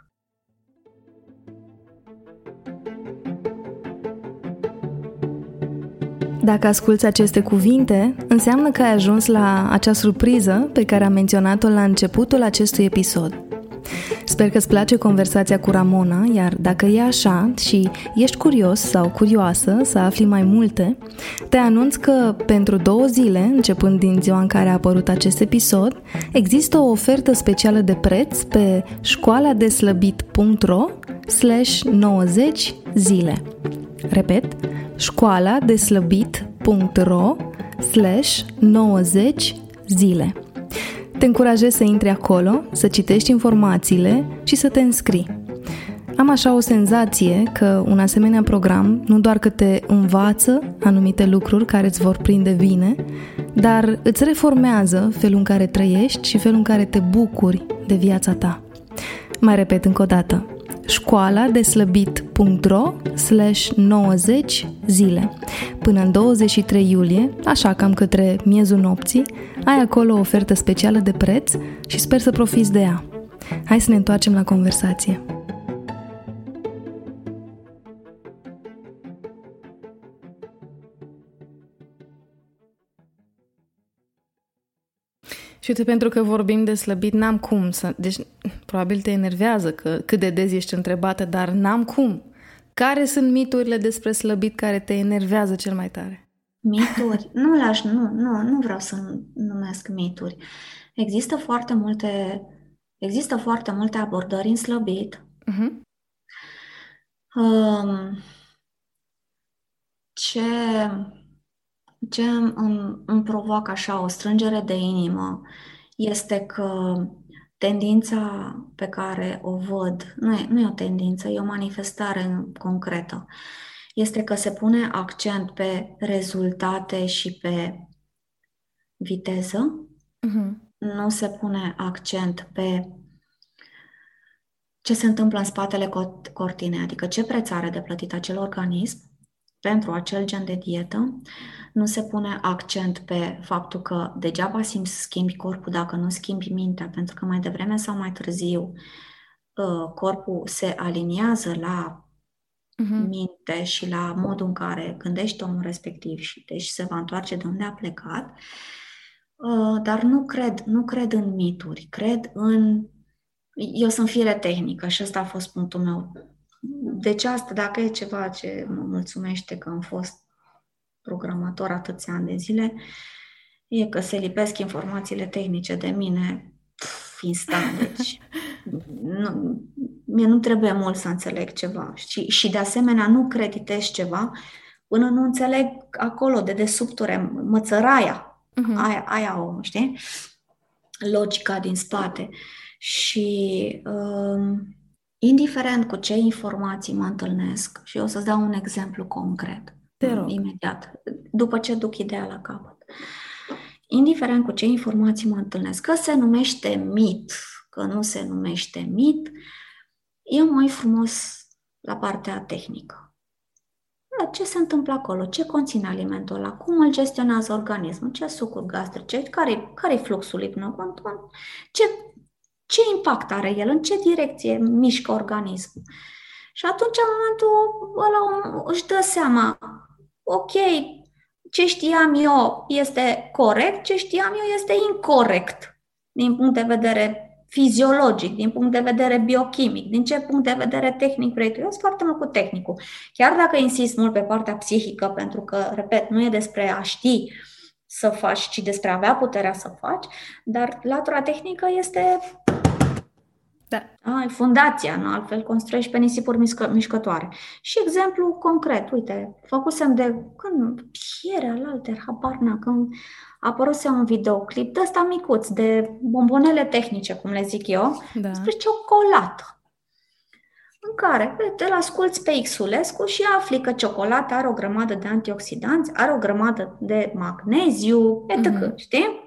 Dacă asculți aceste cuvinte, înseamnă că ai ajuns la acea surpriză pe care am menționat-o la începutul acestui episod. Sper că îți place conversația cu Ramona, iar dacă e așa și ești curios sau curioasă să afli mai multe, te anunț că pentru 2 zile, începând din ziua în care a apărut acest episod, există o ofertă specială de preț pe școaladeslăbit.ro/90 zile. Repet, școaladeslăbit.ro/90 zile. Te încurajez să intri acolo, să citești informațiile și să te înscrii. Am așa o senzație că un asemenea program nu doar că te învață anumite lucruri care îți vor prinde bine, dar îți reformează felul în care trăiești și felul în care te bucuri de viața ta. Mai repet încă o dată, școaladeslăbit.ro/90 zile. Până în 23 iulie, așa cam către miezul nopții, ai acolo o ofertă specială de preț și sper să profiți de ea. Hai să ne întoarcem la conversație. Și uite, pentru că vorbim de slăbit, n-am cum să... Deci, probabil te enervează că cât de des ești întrebată, dar n-am cum. Care sunt miturile despre slăbit care te enervează cel mai tare? Mituri? Nu vreau să numesc mituri. Există foarte multe abordări în slăbit. Ce îmi provoacă așa o strângere de inimă este că tendința pe care o văd, nu e o tendință, e o manifestare concretă, este că se pune accent pe rezultate și pe viteză, nu se pune accent pe ce se întâmplă în spatele cortinei, adică ce preț are de plătit acel organism pentru acel gen de dietă. Nu se pune accent pe faptul că degeaba simți să schimbi corpul dacă nu schimbi mintea, pentru că mai devreme sau mai târziu corpul se aliniază la minte și la modul în care gândește omul respectiv și deci se va întoarce de unde a plecat. Dar nu cred în mituri, cred în... Eu sunt fire tehnică și ăsta a fost punctul meu. Deci asta, dacă e ceva ce mă mulțumește că am fost programator atâția ani de zile, e că se lipesc informațiile tehnice de mine instant. Deci mie nu trebuie mult să înțeleg ceva. Și de asemenea nu creditez ceva până nu înțeleg acolo, de desubture, mățăraia. Aia o, știi? Logica din spate. Și indiferent cu ce informații mă întâlnesc, și eu o să-ți dau un exemplu concret. imediat, după ce duc ideea la capăt. Indiferent cu ce informații mă întâlnesc, că se numește mit, că nu se numește mit, eu mă uit frumos la partea tehnică. Ce se întâmplă acolo? Ce conține alimentul ăla? Cum îl gestionează organismul? Ce sucuri gastrice? Care-i fluxul lipnoconton? Ce impact are el? În ce direcție mișcă organismul? Și atunci, în momentul ăla, își dă seama, ok, ce știam eu este corect, ce știam eu este incorect din punct de vedere fiziologic, din punct de vedere biochimic, din ce punct de vedere tehnic vrei tu. Eu sunt foarte mult cu tehnicul. Chiar dacă insist mult pe partea psihică, pentru că, repet, nu e despre a ști să faci, ci despre a avea puterea să faci, dar latura tehnică este fundația, nu? Altfel construiești pe nisipuri mișcătoare. Și exemplu concret, uite, făcusem ieri alalter, habar n-am, când apăruse un videoclip de ăsta micuț, de bombonele tehnice, cum le zic eu, despre ciocolată, în care te-l asculți pe Xulescu și afli că ciocolata are o grămadă de antioxidanți, are o grămadă de magneziu, etc., știi?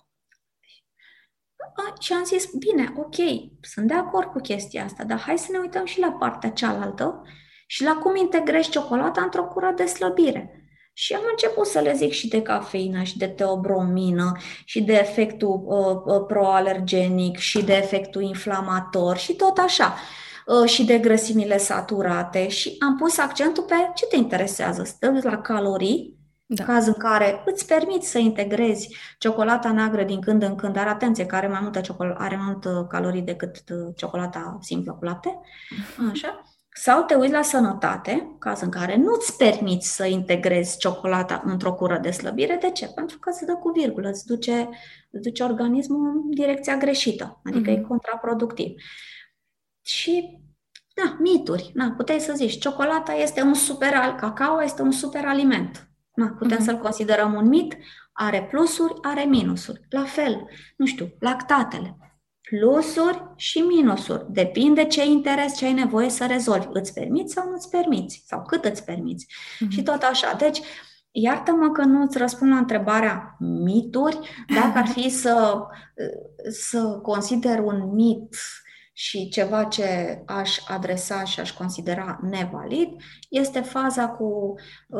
Și am zis, bine, ok, sunt de acord cu chestia asta, dar hai să ne uităm și la partea cealaltă și la cum integrezi ciocolata într-o cură de slăbire. Și am început să le zic și de cafeină, și de teobromină, și de efectul proalergenic, și de efectul inflamator, și tot așa, și de grăsimile saturate. Și am pus accentul pe ce te interesează, stă la calorii, caz în care îți permiți să integrezi ciocolata neagră din când în când, dar atenție, că are mai multe calorii decât ciocolata simplă cu lapte, așa. Sau te uiți la sănătate, caz în care nu-ți permiți să integrezi ciocolata într-o cură de slăbire. De ce? Pentru că îți dă cu virgulă, îți duce organismul în direcția greșită, adică e contraproductiv. Și mituri. Puteai să zici, ciocolata este cacao este un super aliment. Putem să-l considerăm un mit, are plusuri, are minusuri. La fel, lactatele. Plusuri și minusuri. Depinde ce interes, ce ai nevoie să rezolvi. Îți permiți sau nu îți permiți? Sau cât îți permiți? Și tot așa. Deci, iartă-mă că nu îți răspund la întrebarea mituri. Dacă ar fi să consider un mit și ceva ce aș adresa și aș considera nevalid, este faza cu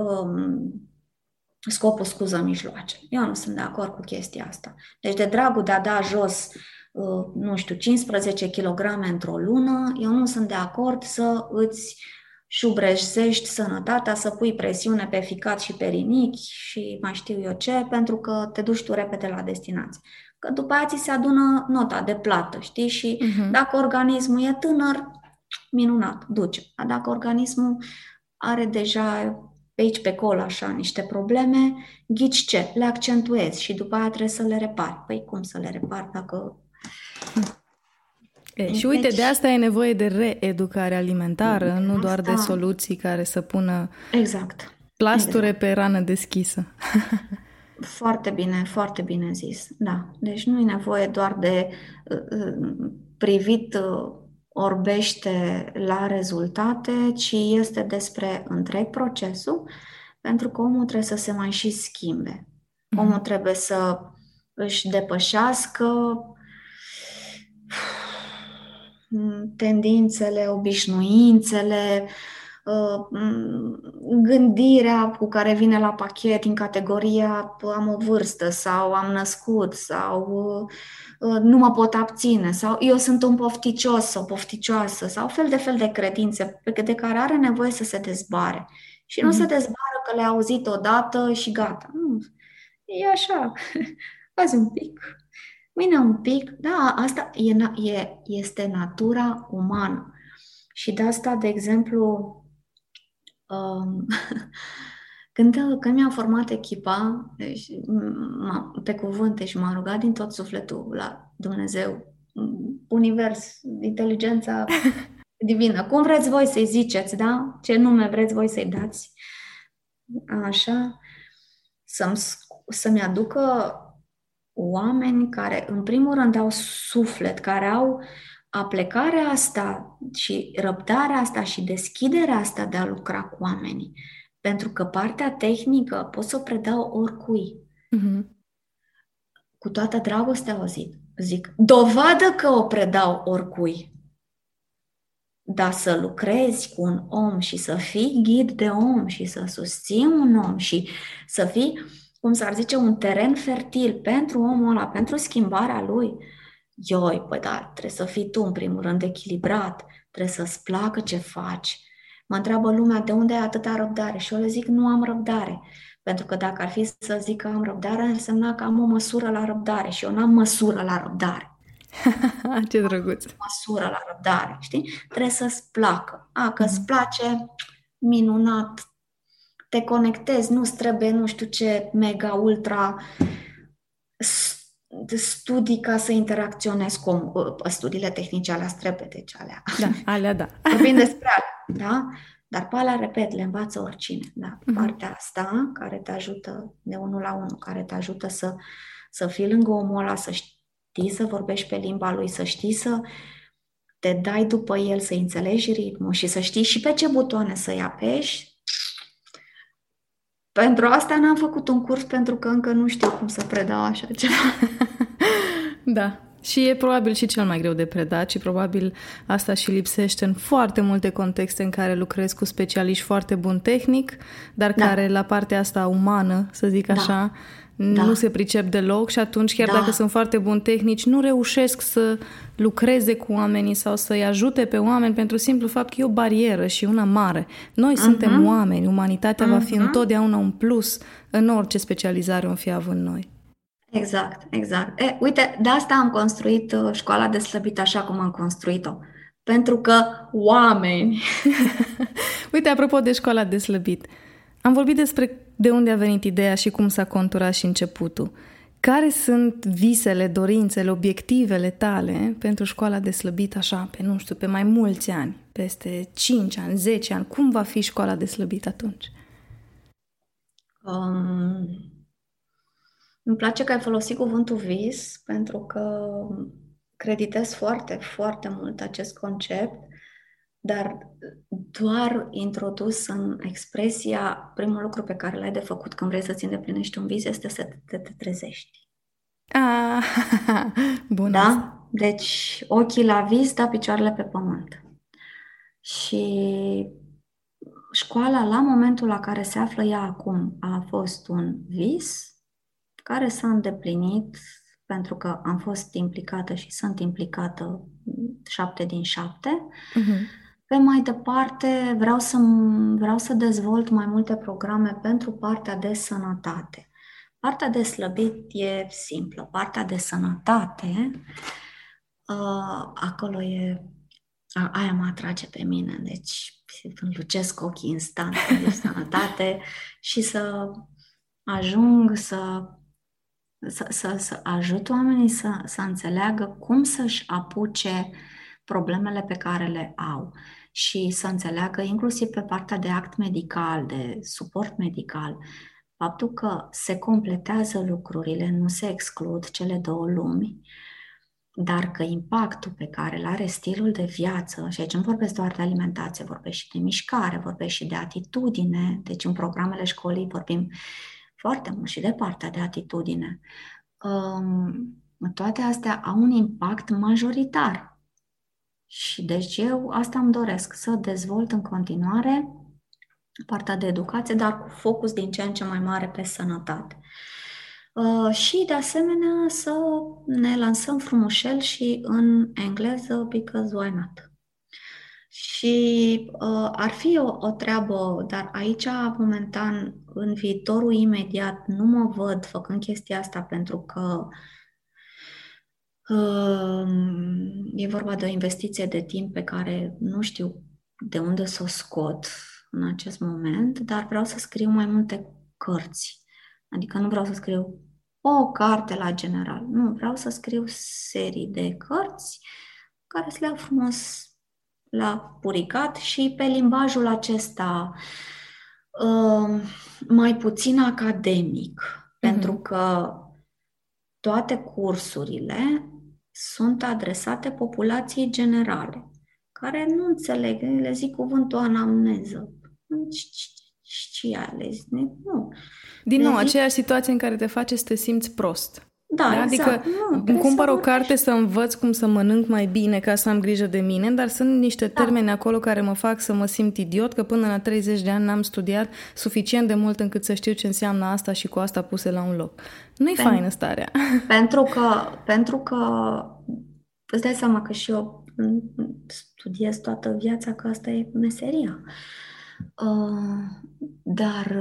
scopul scuză mijloace. Eu nu sunt de acord cu chestia asta. Deci de dragul de a da jos 15 kg într-o lună, eu nu sunt de acord să îți șubrezești sănătatea, să pui presiune pe ficat și pe rinichi și mai știu eu ce, pentru că te duci tu repede la destinație. Că după aia ți se adună nota de plată, știi? Și dacă organismul e tânăr, minunat, duce. Dar dacă organismul are deja pe aici, pe acolo, așa, niște probleme, ghici ce? Le accentuezi și după aia trebuie să le repari. Păi cum să le repari dacă... Și uite, de asta e nevoie de reeducare alimentară, nu doar de soluții care să pună plasture pe rană deschisă. Foarte bine zis, da. Deci nu e nevoie doar de privit orbește la rezultate, ci este despre întreg procesul, pentru că omul trebuie să se mai și schimbe. Omul trebuie să își depășească tendințele, obișnuințele, gândirea cu care vine la pachet în categoria am o vârstă sau am născut sau nu mă pot abține sau eu sunt un pofticios sau pofticioasă sau fel de credințe de care are nevoie să se dezbare. Și nu se dezbară că le-a auzit odată și gata. Nu. E așa, azi un pic, mâine un pic. Da, asta este natura umană. Și de asta, de exemplu, când mi-am format echipa, pe cuvânt, și m-am rugat din tot sufletul la Dumnezeu, univers, inteligența divină, cum vreți voi să-i ziceți, da? Ce nume vreți voi să-i dați? Așa, să-mi aducă oameni care, în primul rând, au suflet, care au aplecarea asta și răbdarea asta și deschiderea asta de a lucra cu oamenii. Pentru că partea tehnică pot să o predau oricui. Mhm. Cu toată dragostea o zic, dovadă că o predau oricui. Dar să lucrezi cu un om și să fii ghid de om și să susții un om și să fii, cum s-ar zice, un teren fertil pentru omul ăla, pentru schimbarea lui, păi da, trebuie să fii tu în primul rând echilibrat, trebuie să-ți placă ce faci. Mă întreabă lumea de unde ai atâta răbdare și eu le zic nu am răbdare. Pentru că dacă ar fi să zic că am răbdare, însemna că am o măsură la răbdare și eu n-am măsură la răbdare. Ce drăguț! Măsură la răbdare, știi? Trebuie să-ți placă. Că îți place, minunat, te conectezi, nu-ți trebuie nu știu ce mega, ultra studii ca să interacționezi cu studiile tehnice alea trebuie, deci alea. Da, alea da. Vorbim despre alea, da? Dar pe alea, repet, le învață oricine, da? Partea asta care te ajută de 1 la 1, care te ajută să fii lângă omul ăla, să știi să vorbești pe limba lui, să știi să te dai după el, să înțelegi ritmul și să știi și pe ce butoane să-i apeși. Pentru asta n-am făcut un curs, pentru că încă nu știu cum să predau așa ceva. Da. Și e probabil și cel mai greu de predat și probabil asta și lipsește în foarte multe contexte în care lucrezi cu specialiști foarte buni tehnic, dar care la partea asta umană, să zic așa, nu se pricep deloc și atunci, chiar dacă sunt foarte buni tehnici, nu reușesc să lucreze cu oamenii sau să-i ajute pe oameni pentru simplu fapt că e o barieră și una mare. Noi suntem oameni, umanitatea va fi întotdeauna un plus în orice specializare o fi având noi. Exact. Uite, de asta am construit școala de slăbit așa cum am construit-o. Pentru că oameni... Uite, apropo de școala de slăbit, am vorbit despre de unde a venit ideea și cum s-a conturat și începutul. Care sunt visele, dorințele, obiectivele tale pentru școala de slăbit așa, pe mai mulți ani, peste 5 ani, 10 ani? Cum va fi școala de slăbit atunci? Îmi place că ai folosit cuvântul vis, pentru că creditez foarte, foarte mult acest concept, dar doar introdus în expresia, primul lucru pe care l-ai de făcut când vrei să-ți îndeplinești un vis este să te trezești. Bun. Da? Deci ochii la vis, dar picioarele pe pământ. Și școala, la momentul la care se află ea acum, a fost un vis care s-a îndeplinit pentru că am fost implicată și sunt implicată 7 din 7. Pe mai departe, vreau să dezvolt mai multe programe pentru partea de sănătate. Partea de slăbit e simplă. Partea de sănătate, acolo aia mă atrage pe mine. Deci îmi lucesc ochii instant de sănătate și să ajung să ajut oamenii să înțeleagă cum să-și apuce problemele pe care le au și să înțeleagă inclusiv pe partea de act medical, de suport medical, faptul că se completează lucrurile, nu se exclud cele două lumi, dar că impactul pe care îl are stilul de viață, și aici nu vorbesc doar de alimentație, vorbesc și de mișcare, vorbesc și de atitudine, deci în programele școlii vorbim foarte mult și de partea de atitudine. Toate astea au un impact majoritar. Și deci eu asta îmi doresc, să dezvolt în continuare partea de educație, dar cu focus din ce în ce mai mare pe sănătate. Și de asemenea să ne lansăm frumușel și în engleză, because why not? Și ar fi o treabă, dar aici, momentan, în viitorul imediat, nu mă văd făcând chestia asta pentru că e vorba de o investiție de timp pe care nu știu de unde să o scot în acest moment, dar vreau să scriu mai multe cărți. Adică nu vreau să scriu o carte la general, nu, vreau să scriu serii de cărți care să le iau frumos la puricat și pe limbajul acesta mai puțin academic, pentru că toate cursurile sunt adresate populației generale, care nu înțeleg, le zic cuvântul anamneză. și ales. Nu. Din Le nou, zic, aceeași situație în care te face să te simți prost. da, Da? Adică exact. Nu, îmi trebuie să cumpăr o vorbești. carte să învăț cum să mănânc mai bine ca să am grijă de mine, dar sunt niște termeni acolo care mă fac să mă simt idiot, că până la 30 de ani n-am studiat suficient de mult încât să știu ce înseamnă asta și cu asta puse la un loc. Nu-i faină starea. Pentru că îți dai seama că și eu studiez toată viața, că asta e meseria. Dar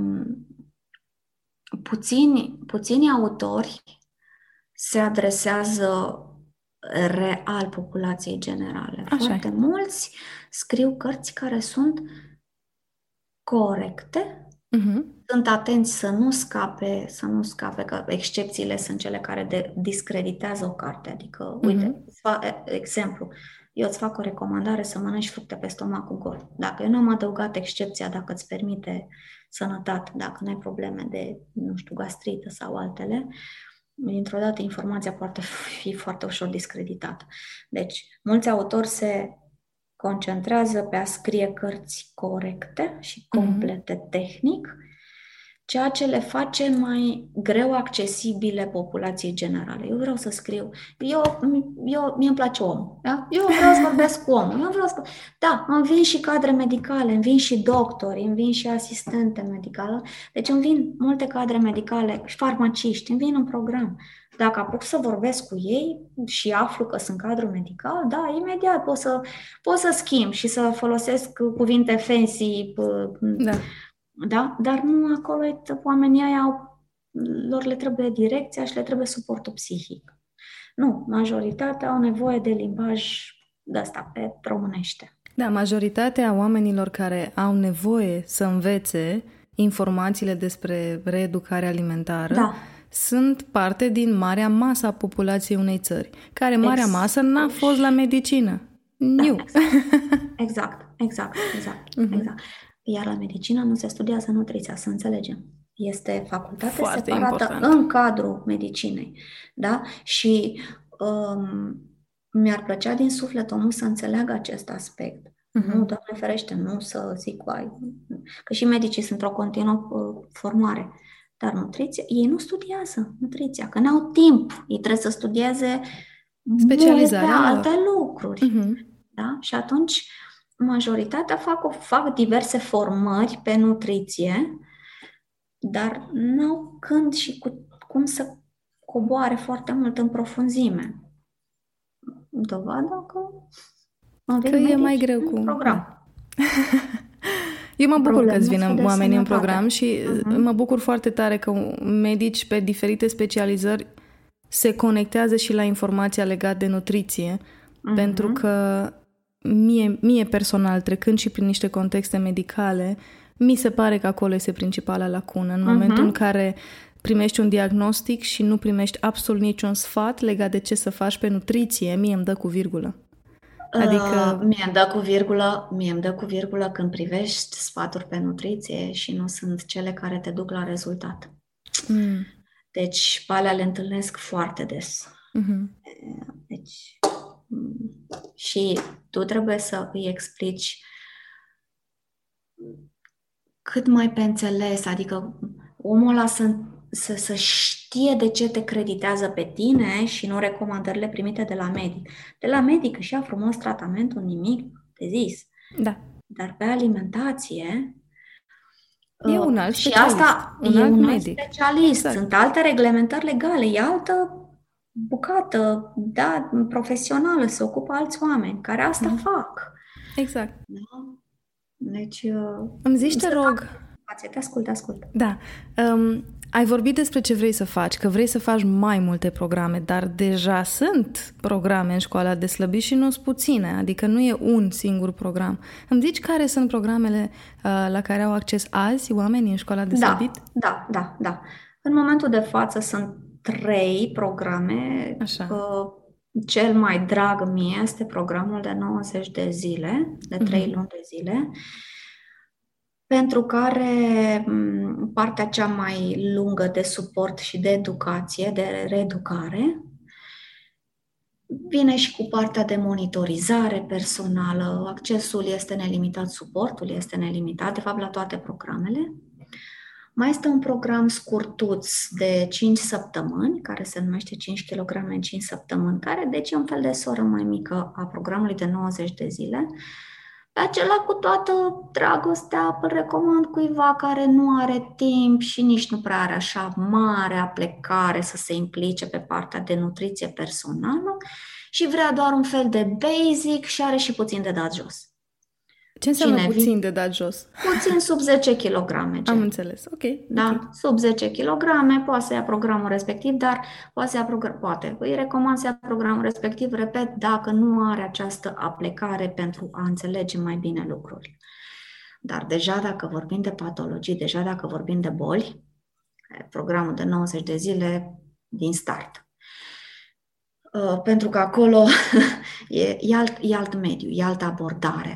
puțini autori se adresează real populației generale. Așa Foarte mulți scriu cărți care sunt corecte, sunt atenți să nu scape, că excepțiile sunt cele care discreditează o carte. Adică, uite, exemplu, eu îți fac o recomandare să mănânci fructe pe stomacul gol. Dacă eu nu am adăugat excepția, dacă îți permite sănătate, dacă nu ai probleme de, nu știu, gastrită sau altele, dintr-o dată informația poate fi foarte ușor discreditată. Deci, mulți autori se concentrează pe a scrie cărți corecte și complete tehnic, ceea ce le face mai greu accesibile populației generale. Eu vreau să scriu, mie îmi place omul, da? Eu vreau să vorbesc cu omul, da, îmi vin și cadre medicale, îmi vin și doctori, îmi vin și asistente medicale, deci îmi vin multe cadre medicale și farmaciști, îmi vin în program. Dacă apuc să vorbesc cu ei și aflu că sunt cadru medical, da, imediat pot să schimb și să folosesc cuvinte fancy, da? Dar nu acolo, oamenii aia lor le trebuie direcția și le trebuie suportul psihic. Nu, majoritatea au nevoie de limbaj de asta, pe românește. Da, majoritatea oamenilor care au nevoie să învețe informațiile despre reeducarea alimentară sunt parte din marea masă a populației unei țări, care marea masă n-a fost la medicină. Nu. Exact. Iar la medicină nu se studiază nutriția, să înțelegem. Este facultate foarte separată important în cadrul medicinei. Da? Și mi-ar plăcea din suflet omul să înțeleagă acest aspect. Nu, Doamne ferește, nu să zic, că și medicii sunt într-o continuă formare. Dar nutriția, ei nu studiază nutriția, că n-au timp. Ei trebuie să studieze specializarea alte lucruri. Da? Și atunci majoritatea fac diverse formări pe nutriție, dar n-au când și cum să coboare foarte mult în profunzime. Dovada că e mai greu cu program. Eu mă bucur că îți vină oamenii în program și mă bucur foarte tare că medici pe diferite specializări se conectează și la informația legată de nutriție, pentru că mie personal, trecând și prin niște contexte medicale, mi se pare că acolo este principala lacună. În momentul în care primești un diagnostic și nu primești absolut niciun sfat legat de ce să faci pe nutriție, mie îmi dă cu virgulă. Adică mie îmi dă cu virgulă când privești sfaturi pe nutriție și nu sunt cele care te duc la rezultat. Deci, pe alea le întâlnesc foarte des. Deci, și tu trebuie să îi explici cât mai pe înțeles, adică omul ăla să știe de ce te creditează pe tine și nu recomandările primite de la medic. De la medic își ia frumos tratamentul, nimic de zis. Da. Dar pe alimentație e un alt și specialist, asta un alt specialist. Exact. Sunt alte reglementări legale, e altă bucată, da, profesională, se ocupă alți oameni care asta fac. Exact. Da? Deci îmi zici, te rog. Te ascult. Da. Ai vorbit despre ce vrei să faci, că vrei să faci mai multe programe, dar deja sunt programe în școala de slăbit și nu sunt puține, adică nu e un singur program. Îmi zici care sunt programele la care au acces azi oamenii în școala de slăbit? Da. În momentul de față sunt 3 programe. Așa. Cel mai drag mie este programul de 90 de zile, de 3 luni de zile, pentru care partea cea mai lungă de suport și de educație, de reeducare, Vine și cu partea de monitorizare personală, accesul este nelimitat, suportul este nelimitat, de fapt la toate programele. Mai este un program scurtuț de 5 săptămâni, care se numește 5 kg în 5 săptămâni, care deci e un fel de soră mai mică a programului de 90 de zile. Pe acela, cu toată dragostea, îl recomand cuiva care nu are timp și nici nu prea are așa mare aplecare să se implice pe partea de nutriție personală și vrea doar un fel de basic și are și puțin de dat jos. Ce înseamnă puțin de dat jos? Puțin sub 10 kg. Am înțeles, ok. Da? Okay. Sub 10 kg, poate să ia programul respectiv, dar îi recomand să ia programul respectiv, repet, dacă nu are această aplecare pentru a înțelege mai bine lucruri. Dar deja dacă vorbim de patologii, deja dacă vorbim de boli, programul de 90 de zile din start. Pentru că acolo e alt mediu, e altă abordare,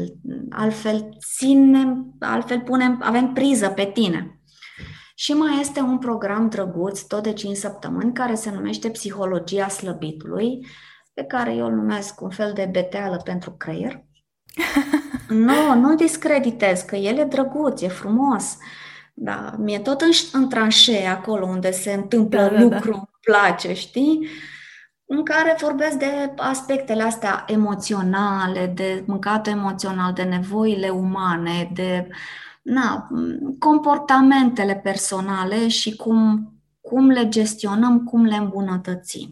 avem priză pe tine. Și mai este un program drăguț, tot de 5 săptămâni, care se numește Psihologia slăbitului, pe care eu îl numesc un fel de beteală pentru creier. Nu discreditez, că el e drăguț, e frumos. Da, mi-e tot în tranșee acolo unde se întâmplă lucru, îmi place, știi? În care vorbesc de aspectele astea emoționale, de mâncatul emoțional, de nevoile umane, de comportamentele personale și cum le gestionăm, cum le îmbunătățim.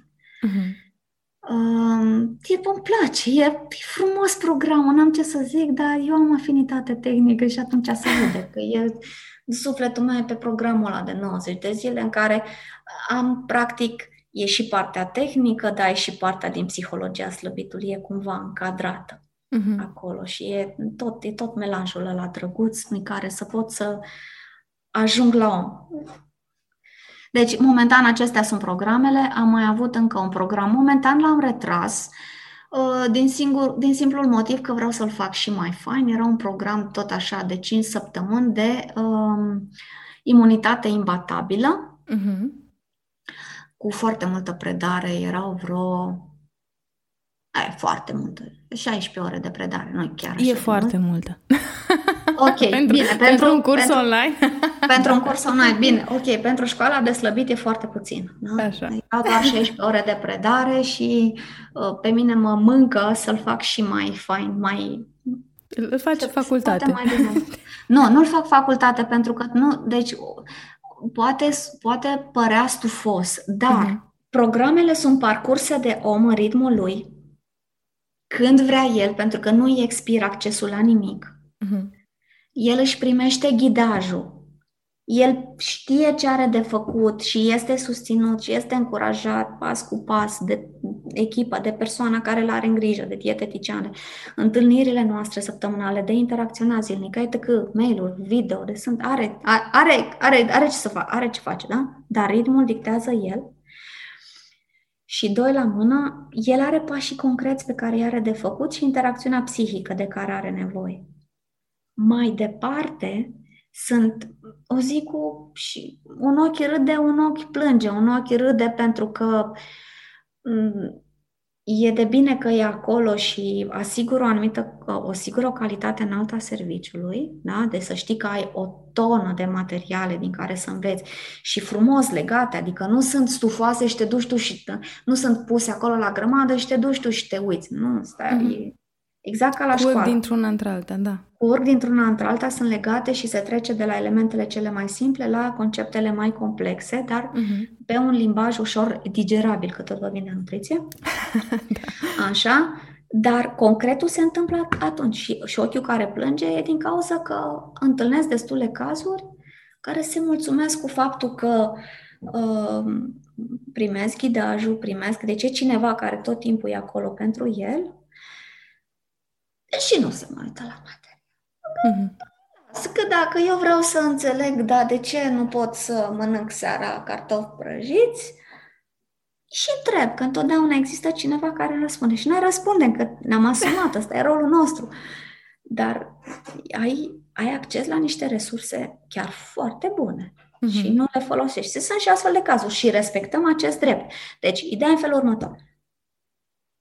Îmi place, e frumos programul, n-am ce să zic, dar eu am afinitate tehnică și atunci se vede că e sufletul meu pe programul ăla de 90 de zile în care am practic. E și partea tehnică, dar e și partea din psihologia slăbitului, e cumva încadrată acolo și e tot melanjul ăla drăguț în care să pot să ajung la om. Deci, momentan acestea sunt programele, am mai avut încă un program, momentan l-am retras, din simplul motiv că vreau să-l fac și mai fain. Era un program tot așa de 5 săptămâni de imunitate imbatabilă, cu foarte multă predare, erau foarte multă, 16 ore de predare, nu chiar așa. E foarte multă. Ok, bine. Pentru un curs online? Pentru un curs online, bine. Ok, pentru școala de slăbit e foarte puțin. Da? Așa. Erau doar 16 ore de predare și pe mine mă mâncă să-l fac și mai fain, mai... Îl faci facultate. Mai bine. Nu-l fac facultate pentru că nu, deci... Poate părea stufos, dar programele sunt parcurse de om în ritmul lui, când vrea el, pentru că nu îi expiră accesul la nimic. El își primește ghidajul. El știe ce are de făcut și este susținut și este încurajat pas cu pas de echipa, de persoana care îl are în grijă, de dieteticiane. Întâlnirile noastre săptămânale de interacționat zilnic, etc., mail-uri, video, are ce să facă, are ce face, da? Dar ritmul dictează el. Și doi la mână, el are pașii concreți pe care i-are de făcut și interacțiunea psihică de care are nevoie. Mai departe, o zi cu și un ochi râde, un ochi plânge, un ochi râde pentru că e de bine că e acolo și asigură o calitate înaltă a serviciului, da? De să știi că ai o tonă de materiale din care să înveți și frumos legate, adică nu sunt stufoase și te duci tu și nu sunt puse acolo la grămadă și te duci tu și te uiți. Nu, stai, exact ca la școală. Curg dintr-una într-alta, da. Curg dintr-una într-alta, sunt legate și se trece de la elementele cele mai simple la conceptele mai complexe, dar pe un limbaj ușor digerabil, că tot vorbim de nutriție. Așa, dar concretul se întâmplă atunci și ochiul care plânge e din cauza că întâlnesc destule cazuri care se mulțumesc cu faptul că primesc ghidajul, deci e cineva care tot timpul e acolo pentru el, și nu se mai uită la materie. Că dacă eu vreau să înțeleg, de ce nu pot să mănânc seara cartofi prăjiți, și întreb, că întotdeauna există cineva care răspunde. Și noi răspundem, că ne-am asumat, ăsta e rolul nostru. Dar ai acces la niște resurse chiar foarte bune și nu le folosești. Sunt și astfel de cazuri și respectăm acest drept. Deci, ideea e în felul următor.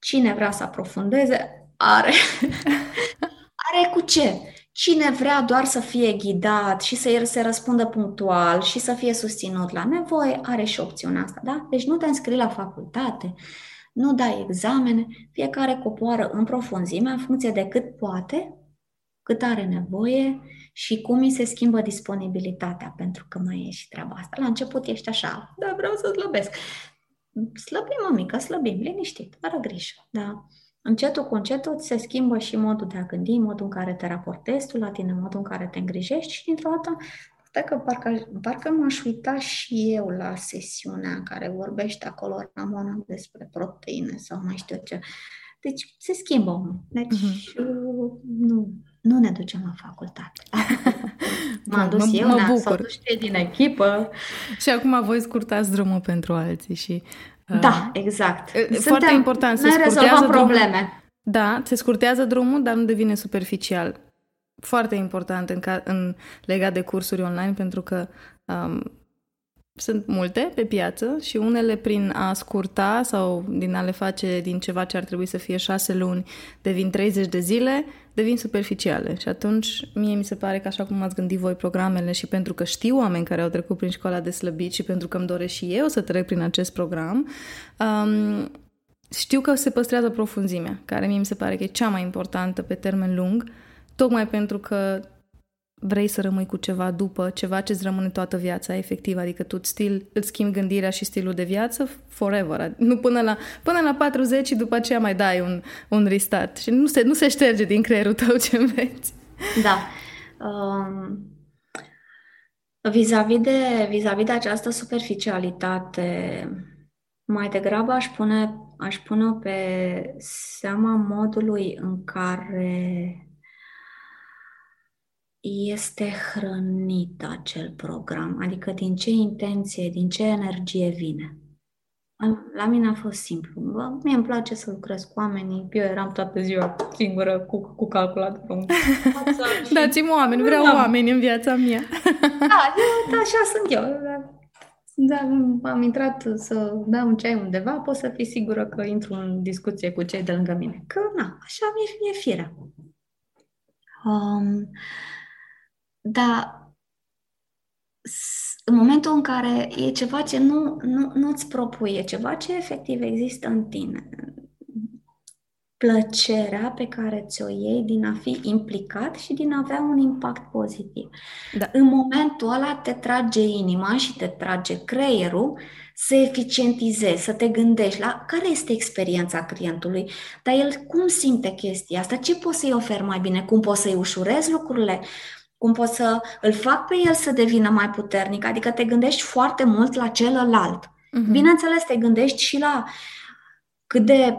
Cine vrea să aprofundeze, are. Are cu ce. Cine vrea doar să fie ghidat și să se răspundă punctual și să fie susținut la nevoie, are și opțiunea asta, da? Deci nu te înscrii la facultate, nu dai examene, fiecare coboară în profunzime în funcție de cât poate, cât are nevoie și cum îi se schimbă disponibilitatea, pentru că mai e și treaba asta. La început ești așa, da, vreau să slăbesc. Slăbim, mămică, slăbim, liniștit, fără grijă, da? Încetul cu încetul se schimbă și modul de a gândi, modul în care te raportezi tu la tine, modul în care te îngrijești și dintr-o dată, că parcă m-aș uita și eu la sesiunea în care vorbește acolo Ramona despre proteine sau mai știu ce. Deci se schimbă omul. Deci nu ne ducem la facultate. M-am dus eu, s-au dus cei din echipă. Și acum voi scurtați drumul pentru alții și... Da, exact. Foarte important. Noi rezolvăm probleme. Da, se scurtează drumul, dar nu devine superficial. Foarte important legat de cursuri online, pentru că sunt multe pe piață și unele prin a scurta sau din a le face din ceva ce ar trebui să fie 6 luni, devin 30 de zile, devin superficiale. Și atunci mie mi se pare că așa cum ați gândit voi programele și pentru că știu oameni care au trecut prin școala de slăbit și pentru că îmi doresc și eu să trec prin acest program, știu că se păstrează profunzimea, care mie mi se pare că e cea mai importantă pe termen lung, tocmai pentru că vrei să rămâi cu ceva după, ceva ce îți rămâne toată viața, efectiv, adică tu îți schimbi gândirea și stilul de viață forever, nu până la 40 și după aceea mai dai un restart și nu se șterge din creierul tău ce înveți. Da. Vis-a-vis de această superficialitate, mai degrabă aș pune-o pe seama modului în care este hrănit acel program, adică din ce intenție, din ce energie vine. La mine a fost simplu. Mie îmi place să lucrez cu oamenii. Eu eram toată ziua singură cu calculatorul. Dați-mi oameni, vreau oameni în viața mea. Da, așa sunt eu. Da, am intrat să beau un ceai undeva, pot să fii sigură că intru în discuție cu cei de lângă mine. Că, așa mi-e firea. Dar în momentul în care e ceva ce nu-ți propui, e ceva ce efectiv există în tine, plăcerea pe ce ți-o iei din a fi implicat și din a avea un impact pozitiv. Da. În momentul ăla te trage inima și te trage creierul să eficientizezi, să te gândești la care este experiența clientului, dar el cum simte chestia asta, ce poți să-i oferi mai bine, cum poți să-i ușurezi lucrurile, cum pot să îl fac pe el să devină mai puternic, adică te gândești foarte mult la celălalt. Uh-huh. Bineînțeles, te gândești și la cât de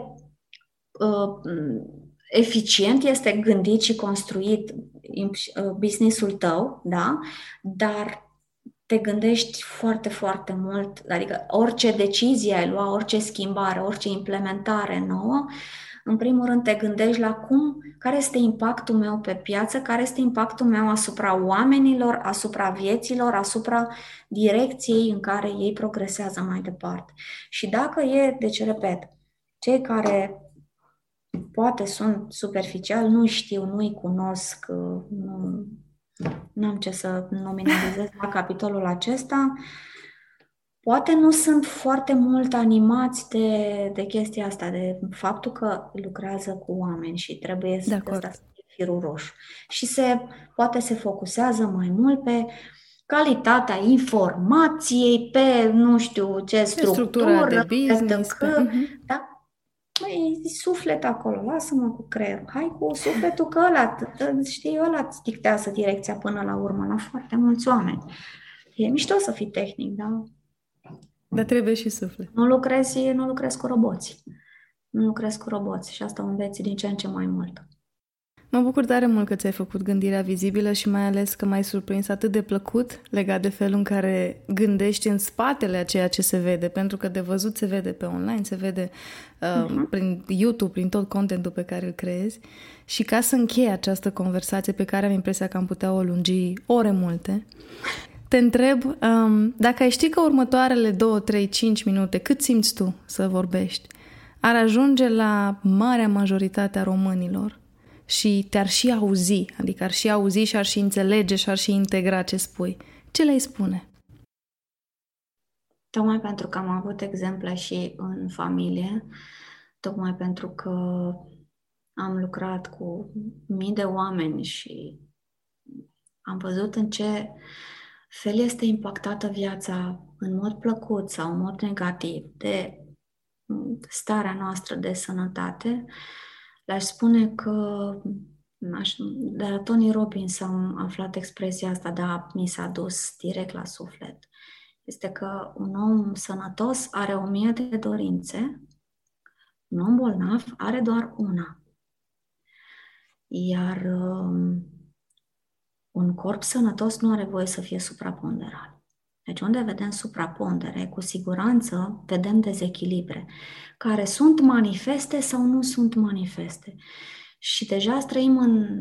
eficient este gândit și construit business-ul tău, da? Dar te gândești foarte, foarte mult, adică orice decizie ai lua, orice schimbare, orice implementare nouă, în primul rând te gândești la care este impactul meu pe piață, care este impactul meu asupra oamenilor, asupra vieților, asupra direcției în care ei progresează mai departe. Și dacă deci repet, cei care poate sunt superficial, nu știu, nu-i cunosc, nu am ce să nominalizez la capitolul acesta, poate nu sunt foarte mult animați de chestia asta, de faptul că lucrează cu oameni și trebuie să fie firul roșu. Și poate se focusează mai mult pe calitatea informației, pe nu știu ce structură de business, da? Măi, suflet acolo, lasă-mă cu creierul, hai cu sufletul că ăla îți dictează direcția până la urmă la foarte mulți oameni. E mișto să fii tehnic, da? Dar trebuie și suflet. Nu lucrezi cu roboți. Nu lucrezi cu roboți și asta înveți din ce în ce mai mult. Mă bucur tare mult că ți-ai făcut gândirea vizibilă și mai ales că m-ai surprins atât de plăcut legat de felul în care gândești în spatele a ceea ce se vede, pentru că de văzut se vede pe online, se vede prin YouTube, prin tot contentul pe care îl creezi. Și ca să închei această conversație pe care am impresia că am putea o lungi ore multe, te întreb, dacă ai ști că următoarele 2, 3, 5 minute, cât simți tu să vorbești, ar ajunge la marea majoritate a românilor și te-ar și auzi, adică ar și auzi și ar și înțelege și ar și integra ce spui, ce le-ai spune? Tocmai pentru că am avut exemple și în familie, tocmai pentru că am lucrat cu mii de oameni și am văzut în ce fel este impactată viața în mod plăcut sau în mod negativ de starea noastră de sănătate, le-aș spune că de la Tony Robbins am aflat expresia asta, dar mi s-a dus direct la suflet. Este că un om sănătos are 1000 de dorințe, un om bolnav are doar una. Iar un corp sănătos nu are voie să fie supraponderal. Deci unde vedem suprapondere, cu siguranță vedem dezechilibre, care sunt manifeste sau nu sunt manifeste. Și deja trăim în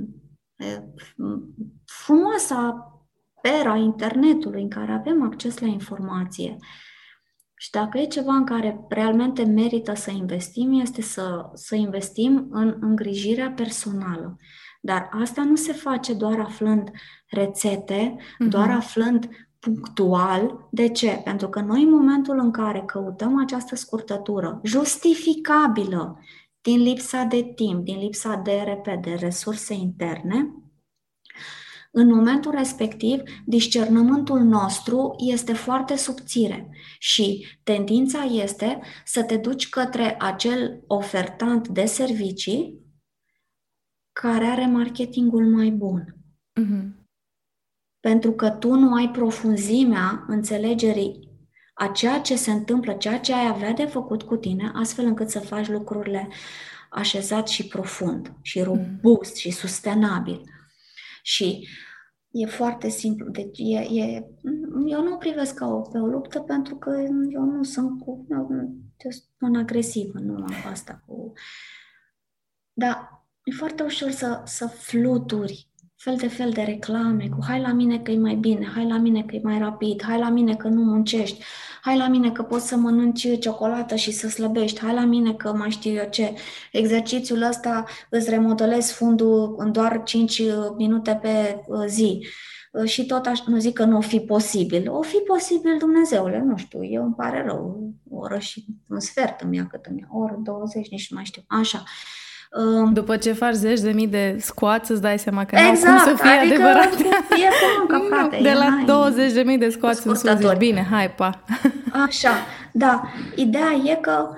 frumoasa era internetului, în care avem acces la informație. Și dacă e ceva în care realmente merită să investim, este să investim în îngrijirea personală. Dar asta nu se face doar aflând rețete, doar aflând punctual. De ce? Pentru că noi, în momentul în care căutăm această scurtătură justificabilă din lipsa de timp, din lipsa de resurse interne, în momentul respectiv, discernământul nostru este foarte subțire și tendința este să te duci către acel ofertant de servicii care are marketingul mai bun. Pentru că tu nu ai profunzimea înțelegerii a ceea ce se întâmplă, ceea ce ai avea de făcut cu tine, astfel încât să faci lucrurile așezat și profund, și robust, și sustenabil. Și e foarte simplu. Deci eu nu o privesc pe o luptă, pentru că eu nu sunt sunt agresivă, nu am asta cu... Dar e foarte ușor să fluturi fel de reclame, cu hai la mine că e mai bine, hai la mine că e mai rapid, hai la mine că nu muncești, hai la mine că poți să mănânci ciocolată și să slăbești, hai la mine că mai știu eu ce, exercițiul ăsta îți remodelezi fundul în doar 5 minute pe zi. Și tot așa, nu zic că nu o fi posibil. O fi posibil, Dumnezeule, nu știu, eu îmi pare rău, o oră și un sfert îmi ia cât îmi ia, o oră, 20, nici nu mai știu, așa. După ce faci 10.000 de squats, îți dai seama că exact, nu cum să fie adică adevărat. E muncă, frate. De la 20.000 de squats în sus, zici, bine, hai, pa. Așa, da. Ideea e că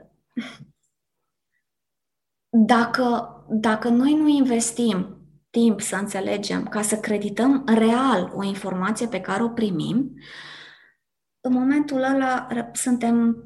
dacă noi nu investim timp să înțelegem, ca să credităm real o informație pe care o primim, în momentul ăla suntem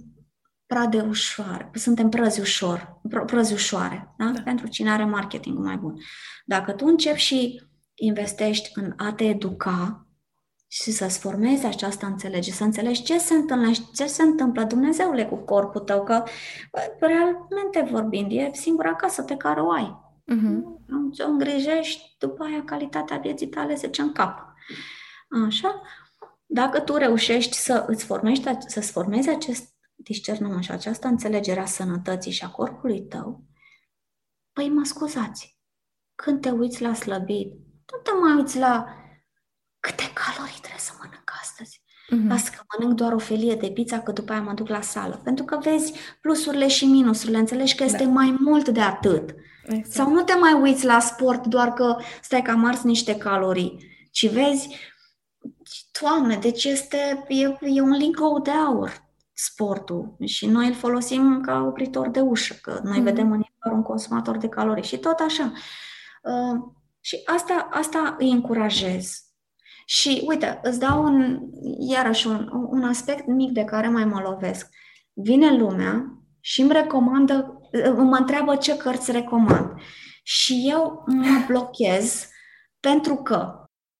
prăzi ușoare, da? Pentru cine are marketingul mai bun. Dacă tu începi și investești în a te educa și să-ți formezi această înțelegere, să înțelegi ce se întâmplă, Dumnezeule, cu corpul tău, că realmente vorbind, e singura casă pe care o ai. Ți-o îngrijești, după aia calitatea vieții tale se ce în cap. Așa? Dacă tu reușești să-ți formezi acest discernământ și această înțelegere a sănătății și a corpului tău, păi mă scuzați, când te uiți la slăbit, nu te mai uiți la câte calorii trebuie să mănânc astăzi. Las că mănânc doar o felie de pizza, că după aia mă duc la sală. Pentru că vezi plusurile și minusurile, înțelegi că este mai mult de atât. Exact. Sau nu te mai uiți la sport doar că stai că am ars niște calorii, ci vezi, Doamne, deci e un linkou de aur sportul și noi îl folosim ca opritor de ușă, că noi vedem în el doar un consumator de calorii și tot așa. Și asta îi încurajez. Și uite, îți dau iarăși un aspect mic de care mai mă lovesc. Vine lumea și mă întreabă ce cărți recomand. Și eu mă blochez pentru că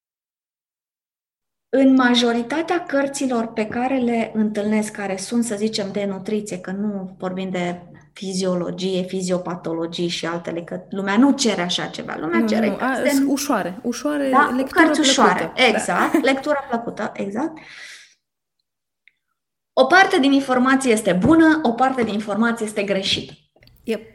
în majoritatea cărților pe care le întâlnesc, care sunt, să zicem, de nutriție, că nu vorbim de fiziologie, fiziopatologii și altele, că lumea nu cere așa ceva. Lumea cere cărți ușoare, da, lectură plăcută. Exact, lectura plăcută, exact. O parte din informație este bună, o parte din informație este greșită. Yep.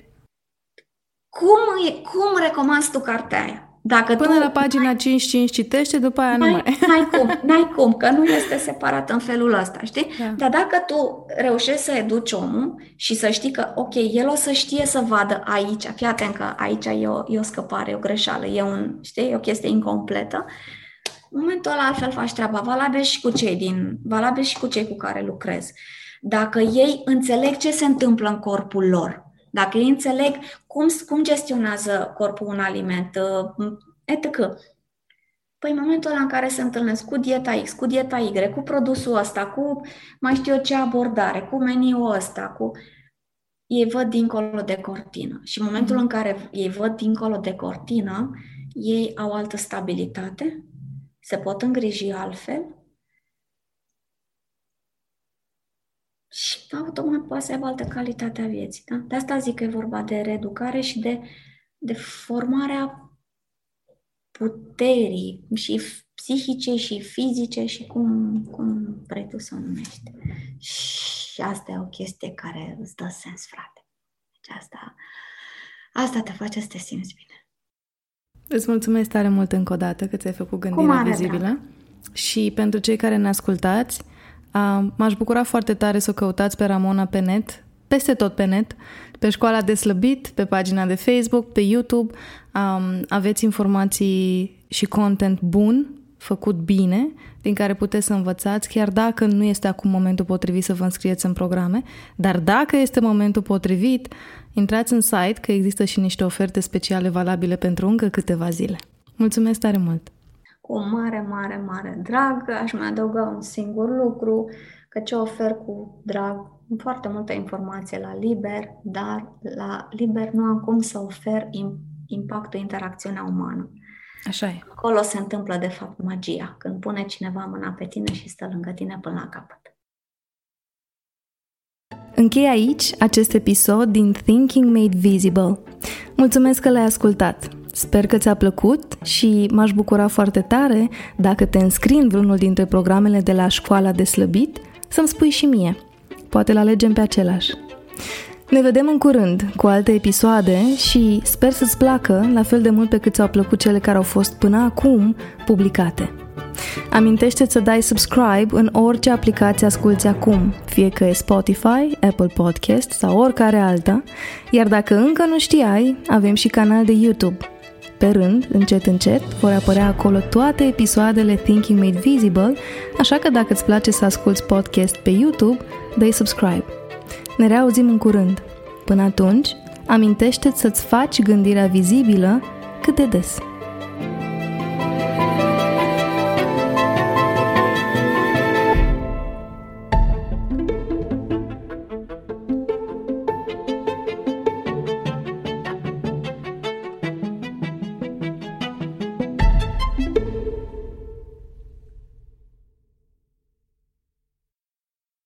Cum recomanzi tu cartea aia? Dacă până la pagina 5 citește, după aia nu mai... N-ai cum, că nu este separat în felul ăsta, știi? Da. Dar dacă tu reușești să educi omul și să știi că, ok, el o să știe să vadă aici, fii atent că aici e o scăpare, e o greșeală, e o chestie incompletă, în momentul ăla altfel faci treaba, valabil și cu cei cu care lucrezi. Dacă ei înțeleg ce se întâmplă în corpul lor, dacă ei înțeleg cum gestionează corpul un aliment, etc. Păi în momentul ăla în care se întâlnesc cu dieta X, cu dieta Y, cu produsul ăsta, cu mai știu eu ce abordare, cu meniul ăsta, ei văd dincolo de cortină. Și în momentul în care ei văd dincolo de cortină, ei au altă stabilitate, se pot îngriji altfel și automat poate să aibă altă calitate a vieții. Da? De asta zic că e vorba de reeducare și de formarea puterii și psihice și fizice și cum vrei tu să o numești. Și asta e o chestie care îți dă sens, frate. Deci asta te face să te simți bine. Îți mulțumesc tare mult încă o dată că ți-ai făcut gândirea vizibilă. Drag. Și pentru cei care ne ascultați, m-aș bucura foarte tare să o căutați pe Ramona pe net, peste tot pe net, pe Școala de Slăbit, pe pagina de Facebook, pe YouTube. Aveți informații și content bun, făcut bine, din care puteți să învățați, chiar dacă nu este acum momentul potrivit să vă înscrieți în programe, dar dacă este momentul potrivit, intrați în site, că există și niște oferte speciale valabile pentru încă câteva zile. Mulțumesc tare mult! Cu mare, mare, mare drag, aș mai adăuga un singur lucru, că ce ofer cu drag, foarte multă informație la Liber, dar la Liber nu am cum să ofer impactul interacțiunea umană. Așa e. Acolo se întâmplă, de fapt, magia, când pune cineva mâna pe tine și stă lângă tine până la capăt. Închei aici acest episod din Thinking Made Visible. Mulțumesc că l-ai ascultat. Sper că ți-a plăcut și m-aș bucura foarte tare dacă te înscrii în vreunul dintre programele de la Școala de Slăbit să-mi spui și mie. Poate l-alegem pe același. Ne vedem în curând cu alte episoade și sper să-ți placă la fel de mult pe cât ți-au plăcut cele care au fost până acum publicate. Amintește-ți să dai subscribe în orice aplicație asculți acum, fie că e Spotify, Apple Podcast sau oricare alta, iar dacă încă nu știai, avem și canal de YouTube. Pe rând, încet, vor apărea acolo toate episoadele Thinking Made Visible, așa că dacă îți place să asculți podcast pe YouTube, dă-i subscribe. Ne reauzim în curând. Până atunci, amintește-ți să-ți faci gândirea vizibilă cât de des.